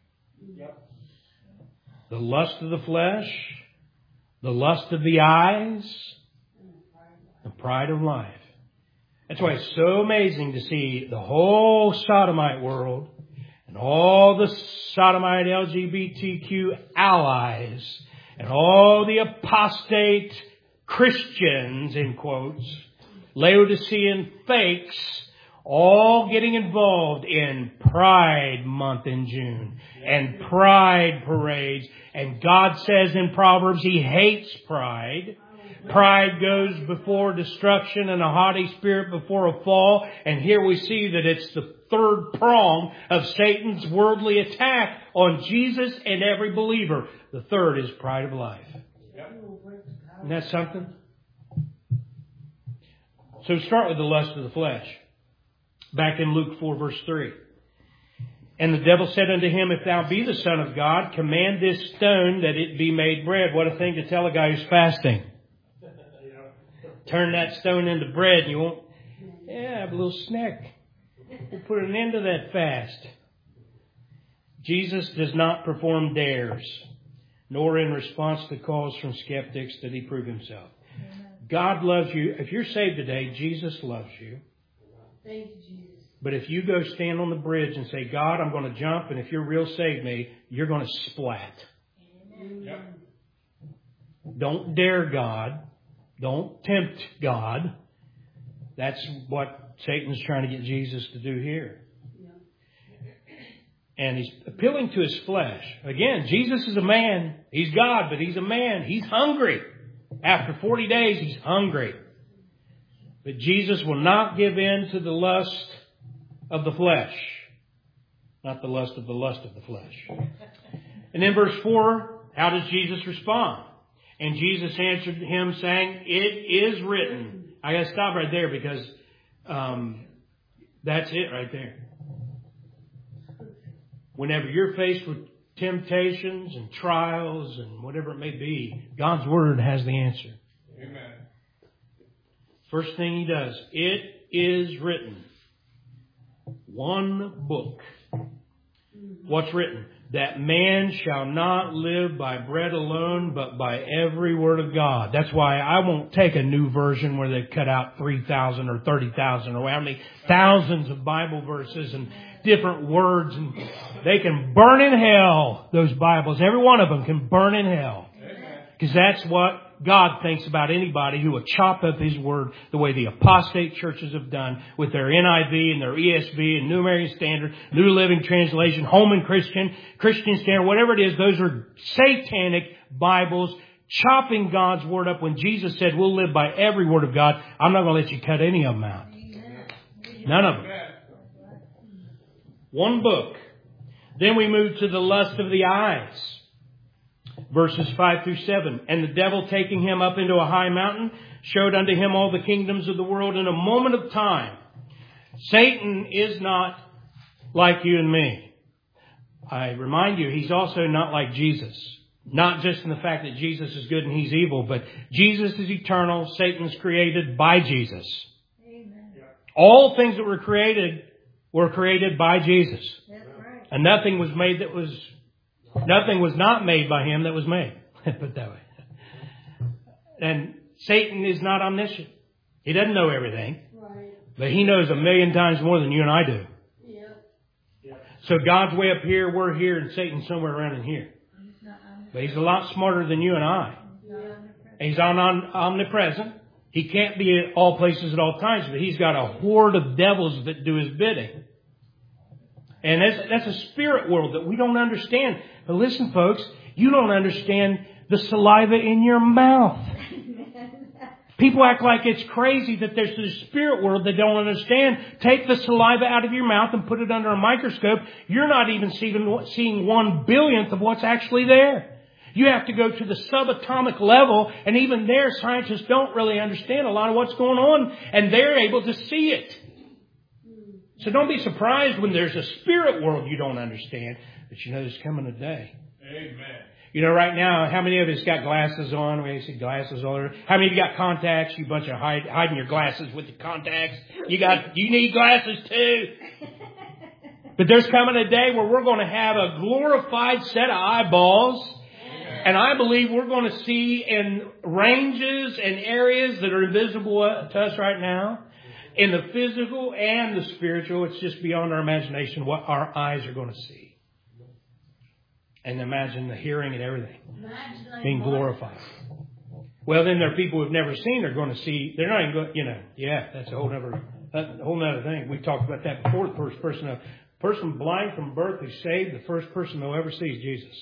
The lust of the flesh, the lust of the eyes, the pride of life. That's why it's so amazing to see the whole sodomite world and all the sodomite L G B T Q allies and all the apostate Christians, in quotes, Laodicean fakes, all getting involved in Pride Month in June and Pride parades. And God says in Proverbs He hates pride. Pride goes before destruction and a haughty spirit before a fall. And here we see that it's the third prong of Satan's worldly attack on Jesus and every believer. The third is pride of life. Isn't that something? So start with the lust of the flesh. Back in Luke four verse three. And the devil said unto him, If thou be the Son of God, command this stone that it be made bread. What a thing to tell a guy who's fasting. Turn that stone into bread and you won't, yeah, have a little snack. We'll put an end to that fast. Jesus does not perform dares, nor in response to calls from skeptics did He prove Himself. God loves you. If you're saved today, Jesus loves you. Thank you, Jesus. But if you go stand on the bridge and say, God, I'm going to jump, and if you're real save me, you're going to splat. Amen. Yep. Don't dare God. Don't tempt God. That's what Satan's trying to get Jesus to do here. And he's appealing to his flesh. Again, Jesus is a man. He's God, but He's a man. He's hungry. After forty days, He's hungry. But Jesus will not give in to the lust of the flesh. Not the lust of the lust of the flesh. And in verse four, how does Jesus respond? And Jesus answered him saying, It is written. I got to stop right there because um, that's it right there. Whenever you're faced with temptations and trials and whatever it may be, God's Word has the answer. Amen. First thing He does, it is written. One book. What's written? That man shall not live by bread alone, but by every word of God. That's why I won't take a new version where they've cut out three thousand or thirty thousand or how many thousands of Bible verses and different words. And they can burn in hell, those Bibles. Every one of them can burn in hell. Because that's what God thinks about anybody who would chop up His Word the way the apostate churches have done with their N I V and their E S V and New American Standard, New Living Translation, Holman Christian, Christian Standard, whatever it is. Those are satanic Bibles chopping God's Word up when Jesus said we'll live by every word of God. I'm not going to let you cut any of them out. None of them. One book. Then we move to the lust of the eyes. Verses five through seven. And the devil taking him up into a high mountain showed unto him all the kingdoms of the world in a moment of time. Satan is not like you and me. I remind you, he's also not like Jesus. Not just in the fact that Jesus is good and He's evil, but Jesus is eternal. Satan's created by Jesus. Amen. All things that were created were created by Jesus. That's right. And nothing was made that was, nothing was not made by Him that was made. Put it that way. And Satan is not omniscient. He doesn't know everything. Right. But he knows a million times more than you and I do. Yep. So God's way up here, we're here, and Satan's somewhere around in here. But He's a lot smarter than you and I. He's on, on, omnipresent. He can't be at all places at all times, but He's got a horde of devils that do His bidding. And that's, that's a spirit world that we don't understand. But listen, folks, you don't understand the saliva in your mouth. People act like it's crazy that there's this spirit world they don't understand. Take the saliva out of your mouth and put it under a microscope. You're not even seeing, seeing one billionth of what's actually there. You have to go to the subatomic level, and even there, scientists don't really understand a lot of what's going on, and they're able to see it. So don't be surprised when there's a spirit world you don't understand, but you know there's coming a day. Amen. You know, right now, how many of us got glasses on? We see glasses on. How many of you got contacts? You bunch of hide, hiding your glasses with the contacts. You got, you need glasses too. But there's coming a day where we're going to have a glorified set of eyeballs. And I believe we're going to see in ranges and areas that are invisible to us right now, in the physical and the spiritual. It's just beyond our imagination what our eyes are going to see. And imagine the hearing and everything being glorified. Well, then there are people who've never seen. They're going to see. They're not even going. You know. Yeah, that's a whole other, a whole other thing. We talked about that before. The first person, a person blind from birth who's saved, the first person they'll ever see is Jesus.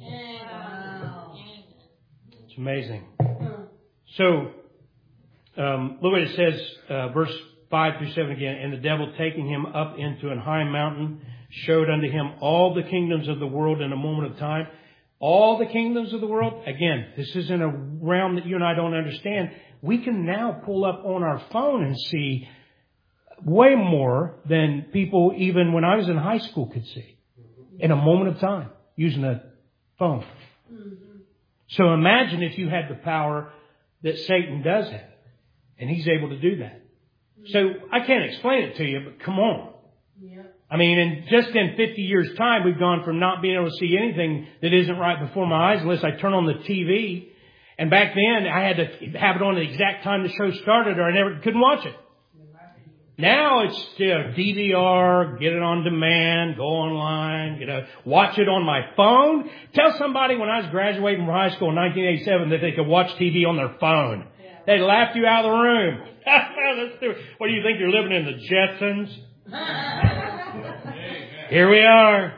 Wow. It's amazing. So, um, look what it says, uh, verse five through seven again. And the devil, taking him up into an high mountain, showed unto him all the kingdoms of the world in a moment of time. All the kingdoms of the world. Again, this isn't a realm that you and I don't understand. We can now pull up on our phone and see way more than people even when I was in high school could see in a moment of time using a phone. So imagine if you had the power that Satan does have, and he's able to do that. So I can't explain it to you, but come on. Yep. I mean, in just in fifty years' time, we've gone from not being able to see anything that isn't right before my eyes unless I turn on the T V. And back then, I had to have it on the exact time the show started or I never couldn't watch it. Now it's still D V R, get it on demand, go online, you know, watch it on my phone. Tell somebody when I was graduating from high school in nineteen eighty-seven that they could watch T V on their phone. Yeah. They'd laugh you out of the room. Let's do it. What do you think, you're living in the Jetsons? Here we are.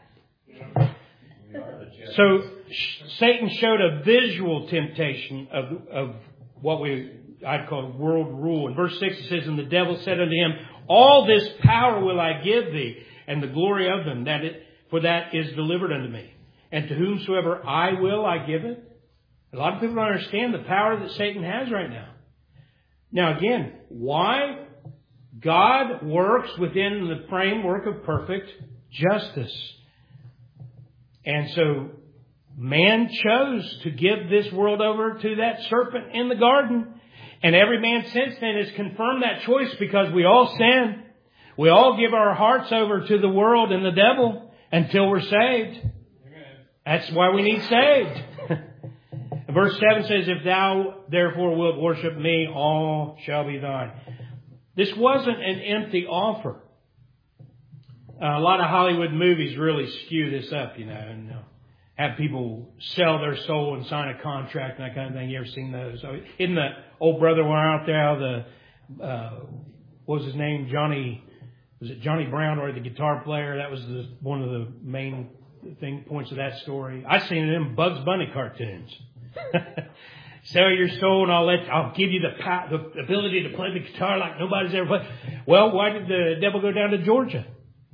So Satan showed a visual temptation of, of what we I'd call world rule. In verse six it says, and the devil said unto him, all this power will I give thee, and the glory of them, that it, for that is delivered unto me. And to whomsoever I will, I give it. A lot of people don't understand the power that Satan has right now. Now again, why? God works within the framework of perfect justice. And so man chose to give this world over to that serpent in the garden. And every man since then has confirmed that choice because we all sin. We all give our hearts over to the world and the devil until we're saved. Amen. That's why we need saved. Verse seven says, if thou therefore wilt worship me, all shall be thine. This wasn't an empty offer. Uh, a lot of Hollywood movies really skew this up, you know, and uh, have people sell their soul and sign a contract and that kind of thing. You ever seen those? So, isn't the old brother one out there, the, uh, what was his name? Johnny, was it Johnny Brown or the guitar player? That was the, one of the main thing, points of that story. I seen it in Bugs Bunny cartoons. Sell your soul and I'll let, I'll give you the, pow, the ability to play the guitar like nobody's ever played. Well, why did the devil go down to Georgia?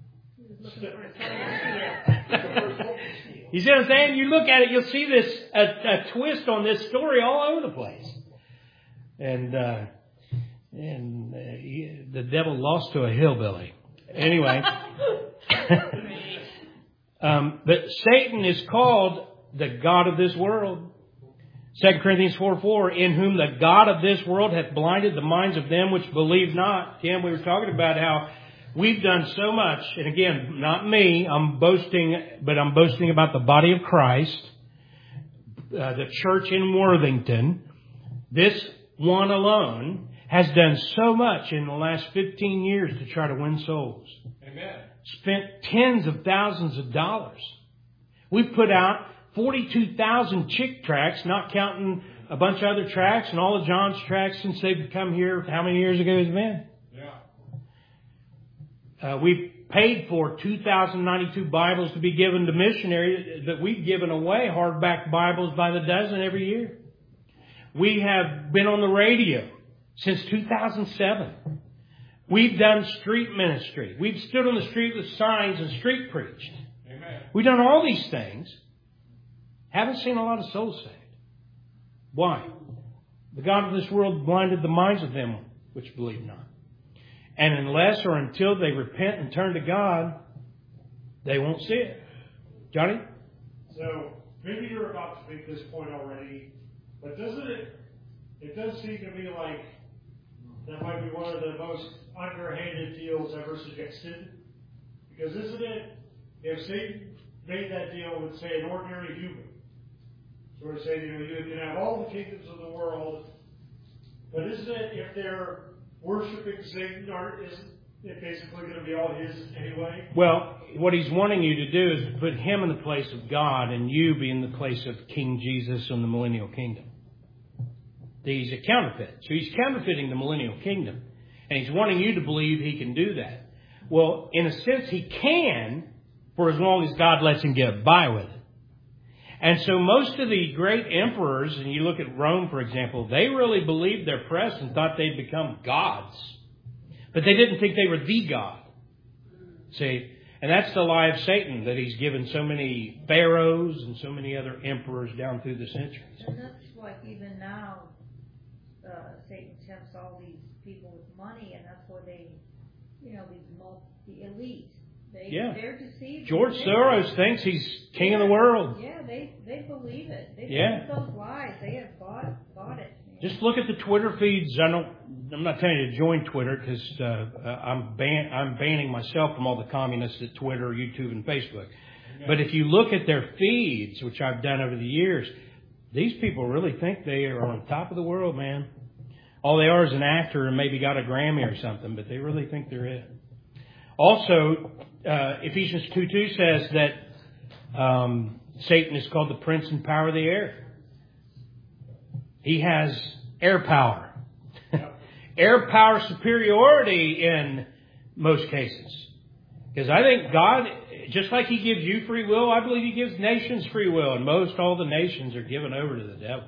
You see what I'm saying? You look at it, you'll see this, a, a twist on this story all over the place. And, uh, and, uh, he, the devil lost to a hillbilly. Anyway. um, but Satan is called the God of this world. Second Corinthians four four, in whom the God of this world hath blinded the minds of them which believe not. Tim, we were talking about how we've done so much, and again, not me, I'm boasting, but I'm boasting about the body of Christ, uh, the church in Worthington. This one alone has done so much in the last fifteen years to try to win souls. Amen. Spent tens of thousands of dollars. We've put out forty-two thousand Chick tracts, not counting a bunch of other tracts and all of John's tracts since they've come here. How many years ago has it been? Uh, we've paid for two thousand ninety-two Bibles to be given to missionaries that we've given away, hardback Bibles by the dozen every year. We have been on the radio since two thousand seven. We've done street ministry. We've stood on the street with signs and street preached. Amen. We've done all these things. Haven't seen a lot of souls saved. Why? The God of this world blinded the minds of them which believe not. And unless or until they repent and turn to God, they won't see it. Johnny? So, maybe you're about to make this point already, but doesn't it, it does seem to me like that might be one of the most underhanded deals ever suggested. Because isn't it, if Satan made that deal with, say, an ordinary human, sort of saying, you know, you can have all the kingdoms of the world, but isn't it, if they're worshiping Satan, or isn't it basically going to be all his anyway? Well, what he's wanting you to do is to put him in the place of God and you be in the place of King Jesus in the millennial kingdom. He's a counterfeit. So he's counterfeiting the millennial kingdom. And he's wanting you to believe he can do that. Well, in a sense, he can, for as long as God lets him get by with it. And so most of the great emperors, and you look at Rome, for example, they really believed their press and thought they'd become gods. But they didn't think they were the God. See? And that's the lie of Satan, that he's given so many pharaohs and so many other emperors down through the centuries. And that's like even now, uh, Satan tempts all these people with money, and that's where they, you know, these multi, the elite. They, Yeah. They're deceived. George They- Soros thinks he's king yeah, of the world. Yeah, they, they believe it. They Yeah. believe those lies. They have bought, bought it. Man. Just look at the Twitter feeds. I don't. I'm not telling you to join Twitter because uh, I'm ban- I'm banning myself from all the communists at Twitter, YouTube, and Facebook. Okay. But if you look at their feeds, which I've done over the years, these people really think they are on top of the world, man. All they are is an actor and maybe got a Grammy or something, but they really think they're it. Also, uh, Ephesians two two says that um, Satan is called the prince and power of the air. He has air power. Air power superiority in most cases. Because I think God, just like He gives you free will, I believe He gives nations free will. And most all the nations are given over to the devil.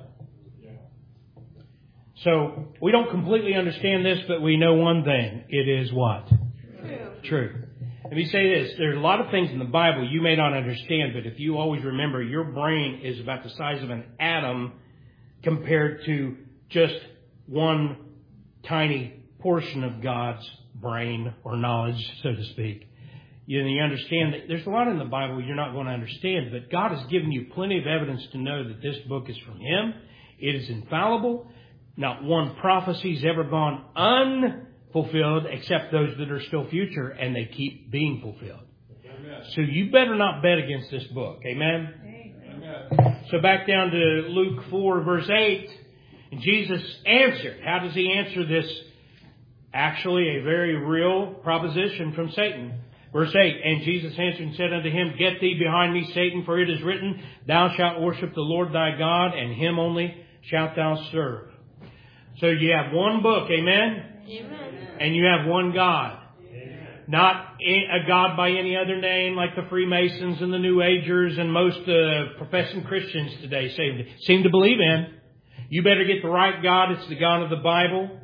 So we don't completely understand this, but we know one thing. It is what? True. True. Let me say this. There's a lot of things in the Bible you may not understand, but if you always remember, your brain is about the size of an atom compared to just one tiny portion of God's brain or knowledge, so to speak. You, you understand that there's a lot in the Bible you're not going to understand, but God has given you plenty of evidence to know that this book is from Him. It is infallible. Not one prophecy's ever gone unfulfilled except those that are still future, and they keep being fulfilled. Amen. So you better not bet against this book. Amen? Amen. So back down to Luke four, verse eight. And Jesus answered. How does He answer this? Actually, a very real proposition from Satan. Verse eight, and Jesus answered and said unto him, Get thee behind me, Satan, for it is written, Thou shalt worship the Lord thy God, and Him only shalt thou serve. So you have one book, amen? Amen. And you have one God. Amen. Not a God by any other name like the Freemasons and the New Agers and most uh, professing Christians today seem to, seem to believe in. You better get the right God. It's the God of the Bible.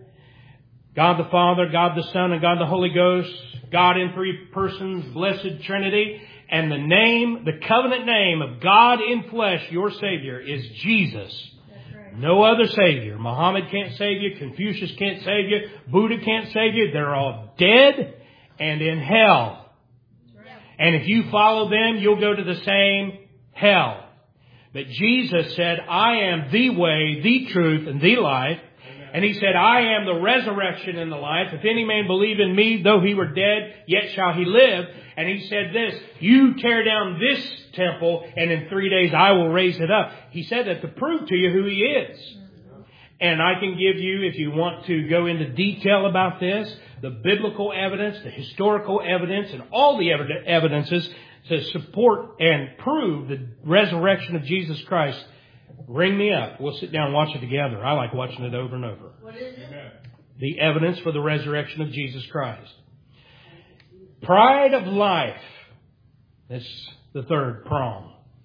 God the Father, God the Son, and God the Holy Ghost. God in three persons, blessed Trinity. And the name, the covenant name of God in flesh, your Savior, is Jesus. No other Savior. Muhammad can't save you. Confucius can't save you. Buddha can't save you. They're all dead and in hell. And if you follow them, you'll go to the same hell. But Jesus said, I am the way, the truth, and the life. And He said, I am the resurrection and the life. If any man believe in me, though he were dead, yet shall he live. And He said this, you tear down this temple, and in three days I will raise it up. He said that to prove to you who He is. And I can give you, if you want to go into detail about this, the biblical evidence, the historical evidence, and all the evid- evidences to support and prove the resurrection of Jesus Christ. Ring me up. We'll sit down and watch it together. I like watching it over and over. What is it? Amen. The evidence for the resurrection of Jesus Christ. Pride of life. That's the third prong.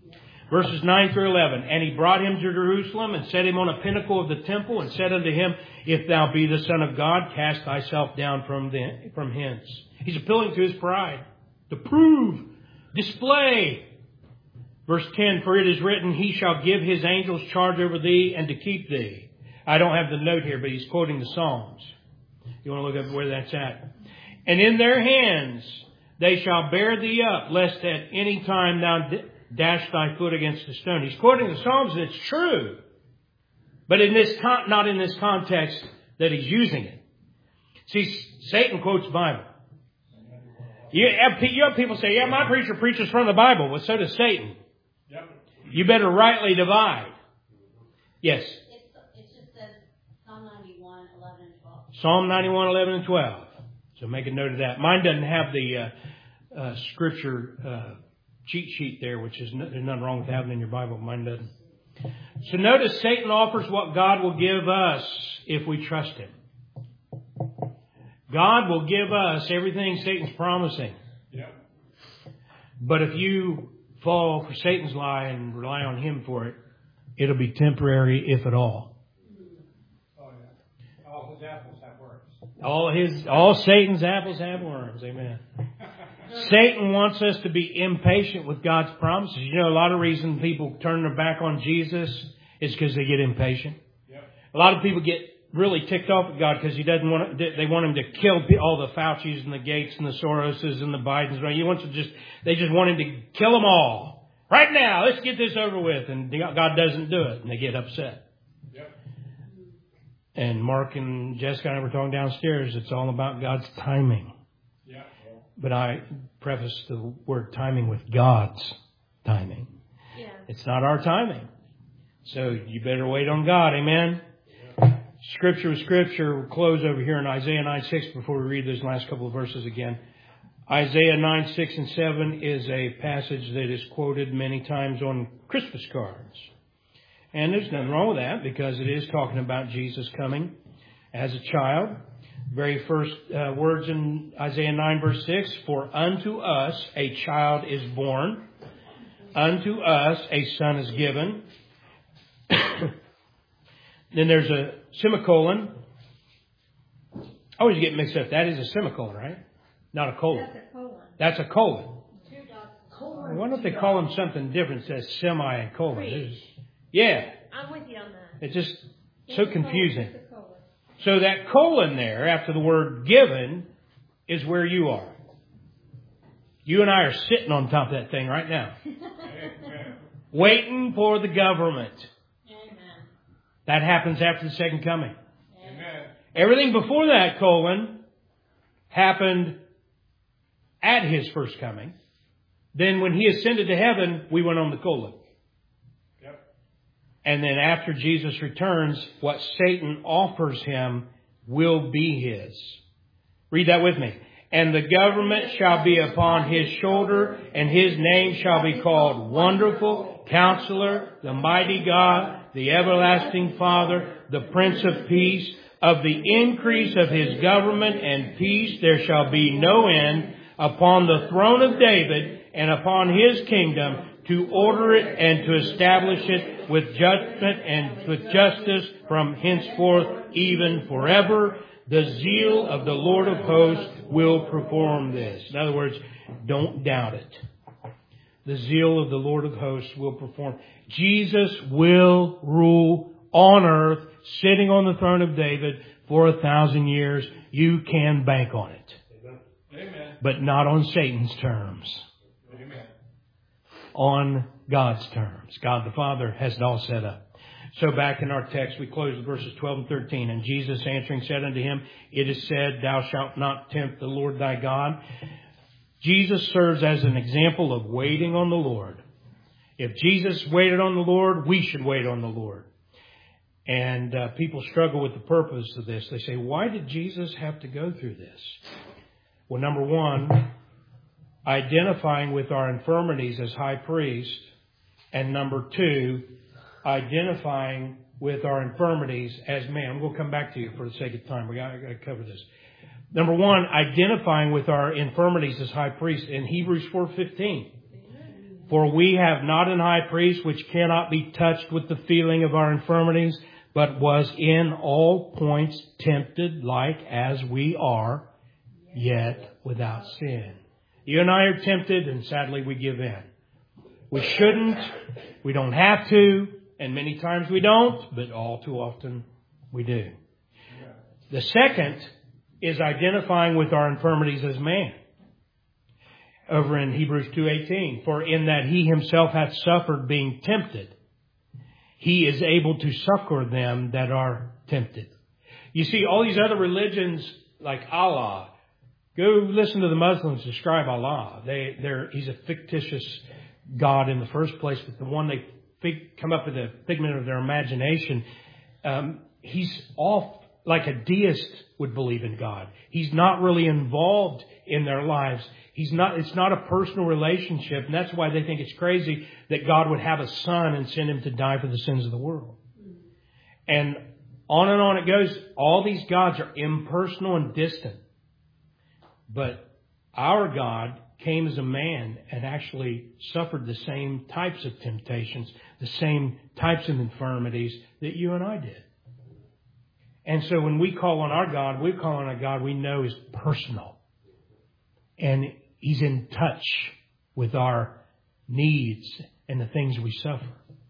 Verses nine through eleven. And he brought him to Jerusalem and set him on a pinnacle of the temple and said unto him, If thou be the Son of God, cast thyself down from, the, from hence. He's appealing to his pride. To prove, display. Verse ten, For it is written, He shall give His angels charge over thee and to keep thee. I don't have the note here, but he's quoting the Psalms. You want to look up where that's at. And in their hands they shall bear thee up, lest at any time thou dash thy foot against a stone. He's quoting the Psalms, and it's true. But in this con- not in this context that he's using it. See, Satan quotes the Bible. You have, you have people say, yeah, my preacher preaches from the Bible. Well, so does Satan. Yep. You better rightly divide. Yes. It just says Psalm ninety-one, eleven and twelve. Psalm ninety-one, eleven and twelve. So make a note of that. Mine doesn't have the uh, uh, scripture uh, cheat sheet there, which is no, there's nothing wrong with having it in your Bible. Mine doesn't. So notice Satan offers what God will give us if we trust Him. God will give us everything Satan's promising. Yep. But if you fall for Satan's lie and rely on him for it, it'll be temporary, if at all. Oh, yeah. All his apples have worms. All his, all Satan's apples have worms. Amen. Satan wants us to be impatient with God's promises. You know, a lot of reason people turn their back on Jesus is because they get impatient. Yep. A lot of people get really ticked off at God because He doesn't want to, they want Him to kill all the Faucis and the Gates and the Soroses and the Bidens. He wants to just, they just want Him to kill them all. Right now, let's get this over with. And God doesn't do it, and they get upset. Yep. And Mark and Jessica and I were talking downstairs. It's all about God's timing. Yep. But I preface the word timing with God's timing. Yeah. It's not our timing. So you better wait on God. Amen? Scripture with Scripture. We'll close over here in Isaiah nine six before we read those last couple of verses again. Isaiah nine six and seven is a passage that is quoted many times on Christmas cards. And there's nothing wrong with that because it is talking about Jesus coming as a child. Very first uh, words in Isaiah nine verse six, For unto us a child is born, unto us a son is given. Then there's a semicolon. I always get mixed up. That is a semicolon, right? Not a colon. That's a colon. That's a colon. Two dots. Colon. Why don't they call them something different? It says semi and colon. It's- Yeah. I'm with you on that. It's just It's so a colon. confusing. It's a colon. So that colon there, after the word given, is where you are. You and I are sitting on top of that thing right now. Waiting for the government. Amen. That happens after the second coming. Amen. Everything before that colon happened at His first coming. Then when He ascended to heaven, we went on the colon. Yep. And then after Jesus returns, what Satan offers Him will be His. Read that with me. And the government shall be upon His shoulder, and His name shall be called Wonderful, Counselor, the Mighty God, the Everlasting Father, the Prince of Peace. Of the increase of His government and peace there shall be no end, upon the throne of David and upon His kingdom, to order it and to establish it with judgment and with justice from henceforth even forever. The zeal of the Lord of hosts will perform this. In other words, don't doubt it. The zeal of the Lord of hosts will perform. Jesus will rule on earth, sitting on the throne of David for a thousand years. You can bank on it. Amen. But not on Satan's terms. Amen. On God's terms. God the Father has it all set up. So back in our text, we close with verses twelve and thirteen. And Jesus answering said unto him, It is said, Thou shalt not tempt the Lord thy God. Jesus serves as an example of waiting on the Lord. If Jesus waited on the Lord, we should wait on the Lord. And uh, people struggle with the purpose of this. They say, why did Jesus have to go through this? Well, number one, identifying with our infirmities as high priest. And number two, identifying with our infirmities as man. I'm going to come back to you for the sake of time. We got, got to cover this. Number one, identifying with our infirmities as high priest in Hebrews four fifteen. For we have not an high priest which cannot be touched with the feeling of our infirmities, but was in all points tempted like as we are, yet without sin. You and I are tempted, and sadly we give in. We shouldn't, we don't have to, and many times we don't, but all too often we do. The second is identifying with our infirmities as man. Over in Hebrews two eighteen, for in that he himself hath suffered being tempted, he is able to succor them that are tempted. You see, all these other religions like Allah, go listen to the Muslims describe Allah. They, they're, he's a fictitious God in the first place, but the one they fig, come up with a figment of their imagination. Um, he's off like a deist would believe in God. He's not really involved in their lives. He's not, it's not a personal relationship, and that's why they think it's crazy that God would have a son and send him to die for the sins of the world. And on and on it goes. All these gods are impersonal and distant. But our God came as a man and actually suffered the same types of temptations, the same types of infirmities that you and I did. And so when we call on our God, we call on a God we know is personal. And He's in touch with our needs and the things we suffer.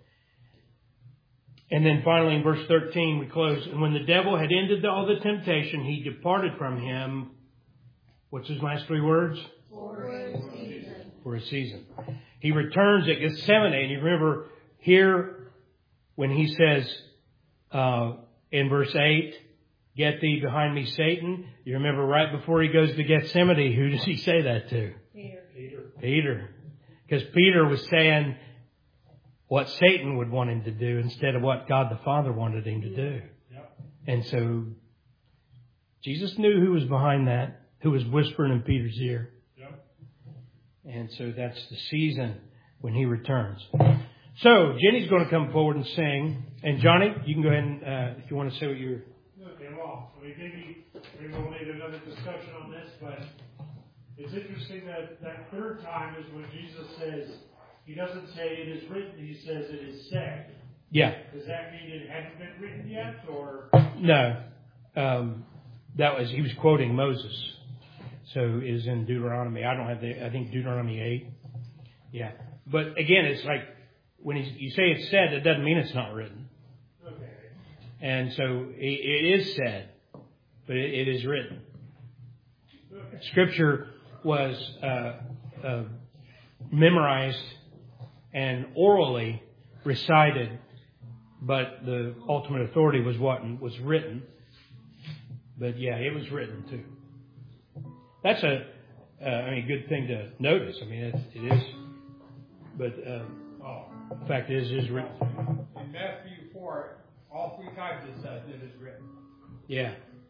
And then finally in verse thirteen we close. And when the devil had ended all the temptation, he departed from him. What's his last three words? For a season. For a season. He returns at Gethsemane. And you remember here when he says uh, in verse eight, get thee behind me, Satan. You remember right before he goes to Gethsemane, who does he say that to? Peter. Peter. Peter. Because Peter was saying what Satan would want him to do instead of what God the Father wanted him to do. Yep. And so Jesus knew who was behind that, who was whispering in Peter's ear. Yep. And so that's the season when he returns. So Jenny's going to come forward and sing. And Johnny, you can go ahead and, uh, if you want to say what you're... Okay, well, I mean, maybe, maybe we'll need another discussion on this, but it's interesting that that third time is when Jesus says, he doesn't say it is written, he says it is said. Yeah. Does that mean it hadn't been written yet, or? No. Um, that was, he was quoting Moses. So it is in Deuteronomy. I don't have the, I think Deuteronomy eight. Yeah. But again, it's like, when you say it's said, it doesn't mean it's not written. Okay. And so it, it is said, but it, it is written. Okay. Scripture was uh, uh, memorized and orally recited, but the ultimate authority was what was written. But yeah, it was written too. That's a, uh, I mean, good thing to notice. I mean, it, it is, but um, Oh. the fact is, it is written. In Matthew four, all three times it says it is written. Yeah.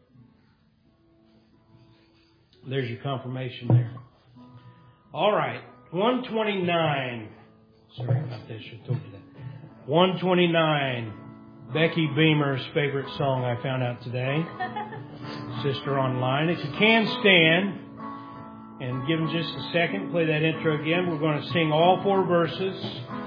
There's your confirmation there. All right. one twenty-nine. Sorry about this. I told you that. one twenty-nine. Becky Beamer's favorite song I found out today. Sister online. If you can stand and give them just a second, play that intro again. We're going to sing all four verses.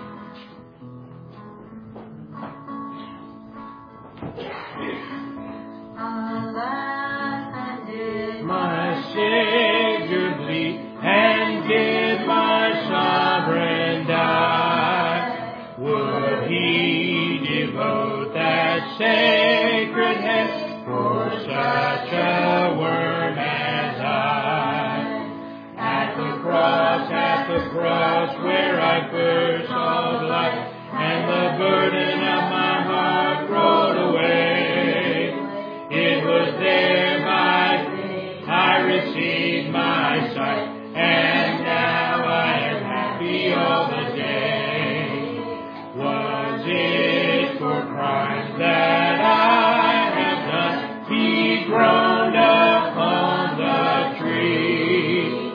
My Savior bleed, and did my sovereign die? Would he devote that sacred head for such a worm as I? At the cross, at the cross, where I first saw light, and the burden of my heart rolled away, it was there by I received my sight, and now I am happy all the day. Was it for crimes that I have done? He groaned upon the tree.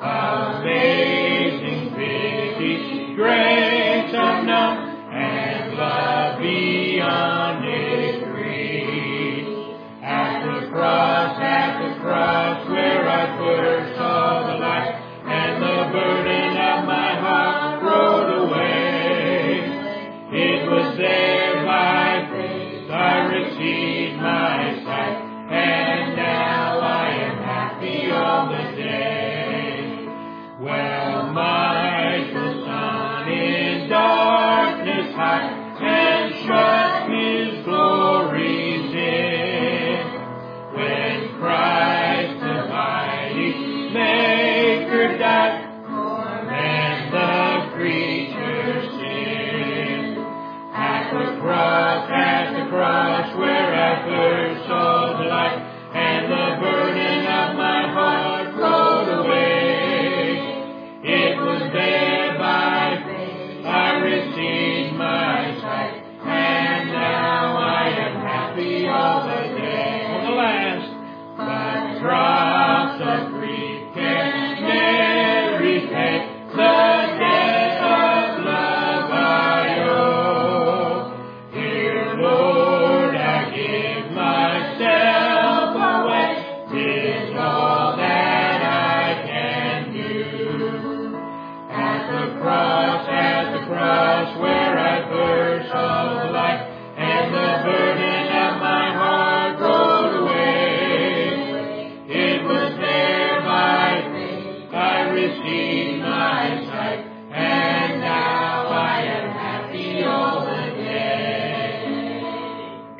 Amazing pity, grace unknown, and love beyond degree. At the cross,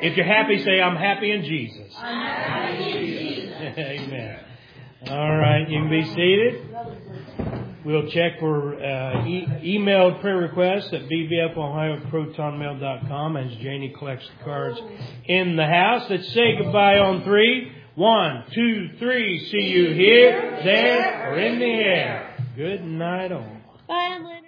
If you're happy, say, I'm happy in Jesus. I'm happy in Jesus. Amen. All right, you can be seated. We'll check for uh, e- emailed prayer requests at b b f ohio at proton mail dot com as Janie collects the cards in the house. Let's say goodbye on three. One, two, three. See you here, there, or in the air. Good night all. Bye, Emily.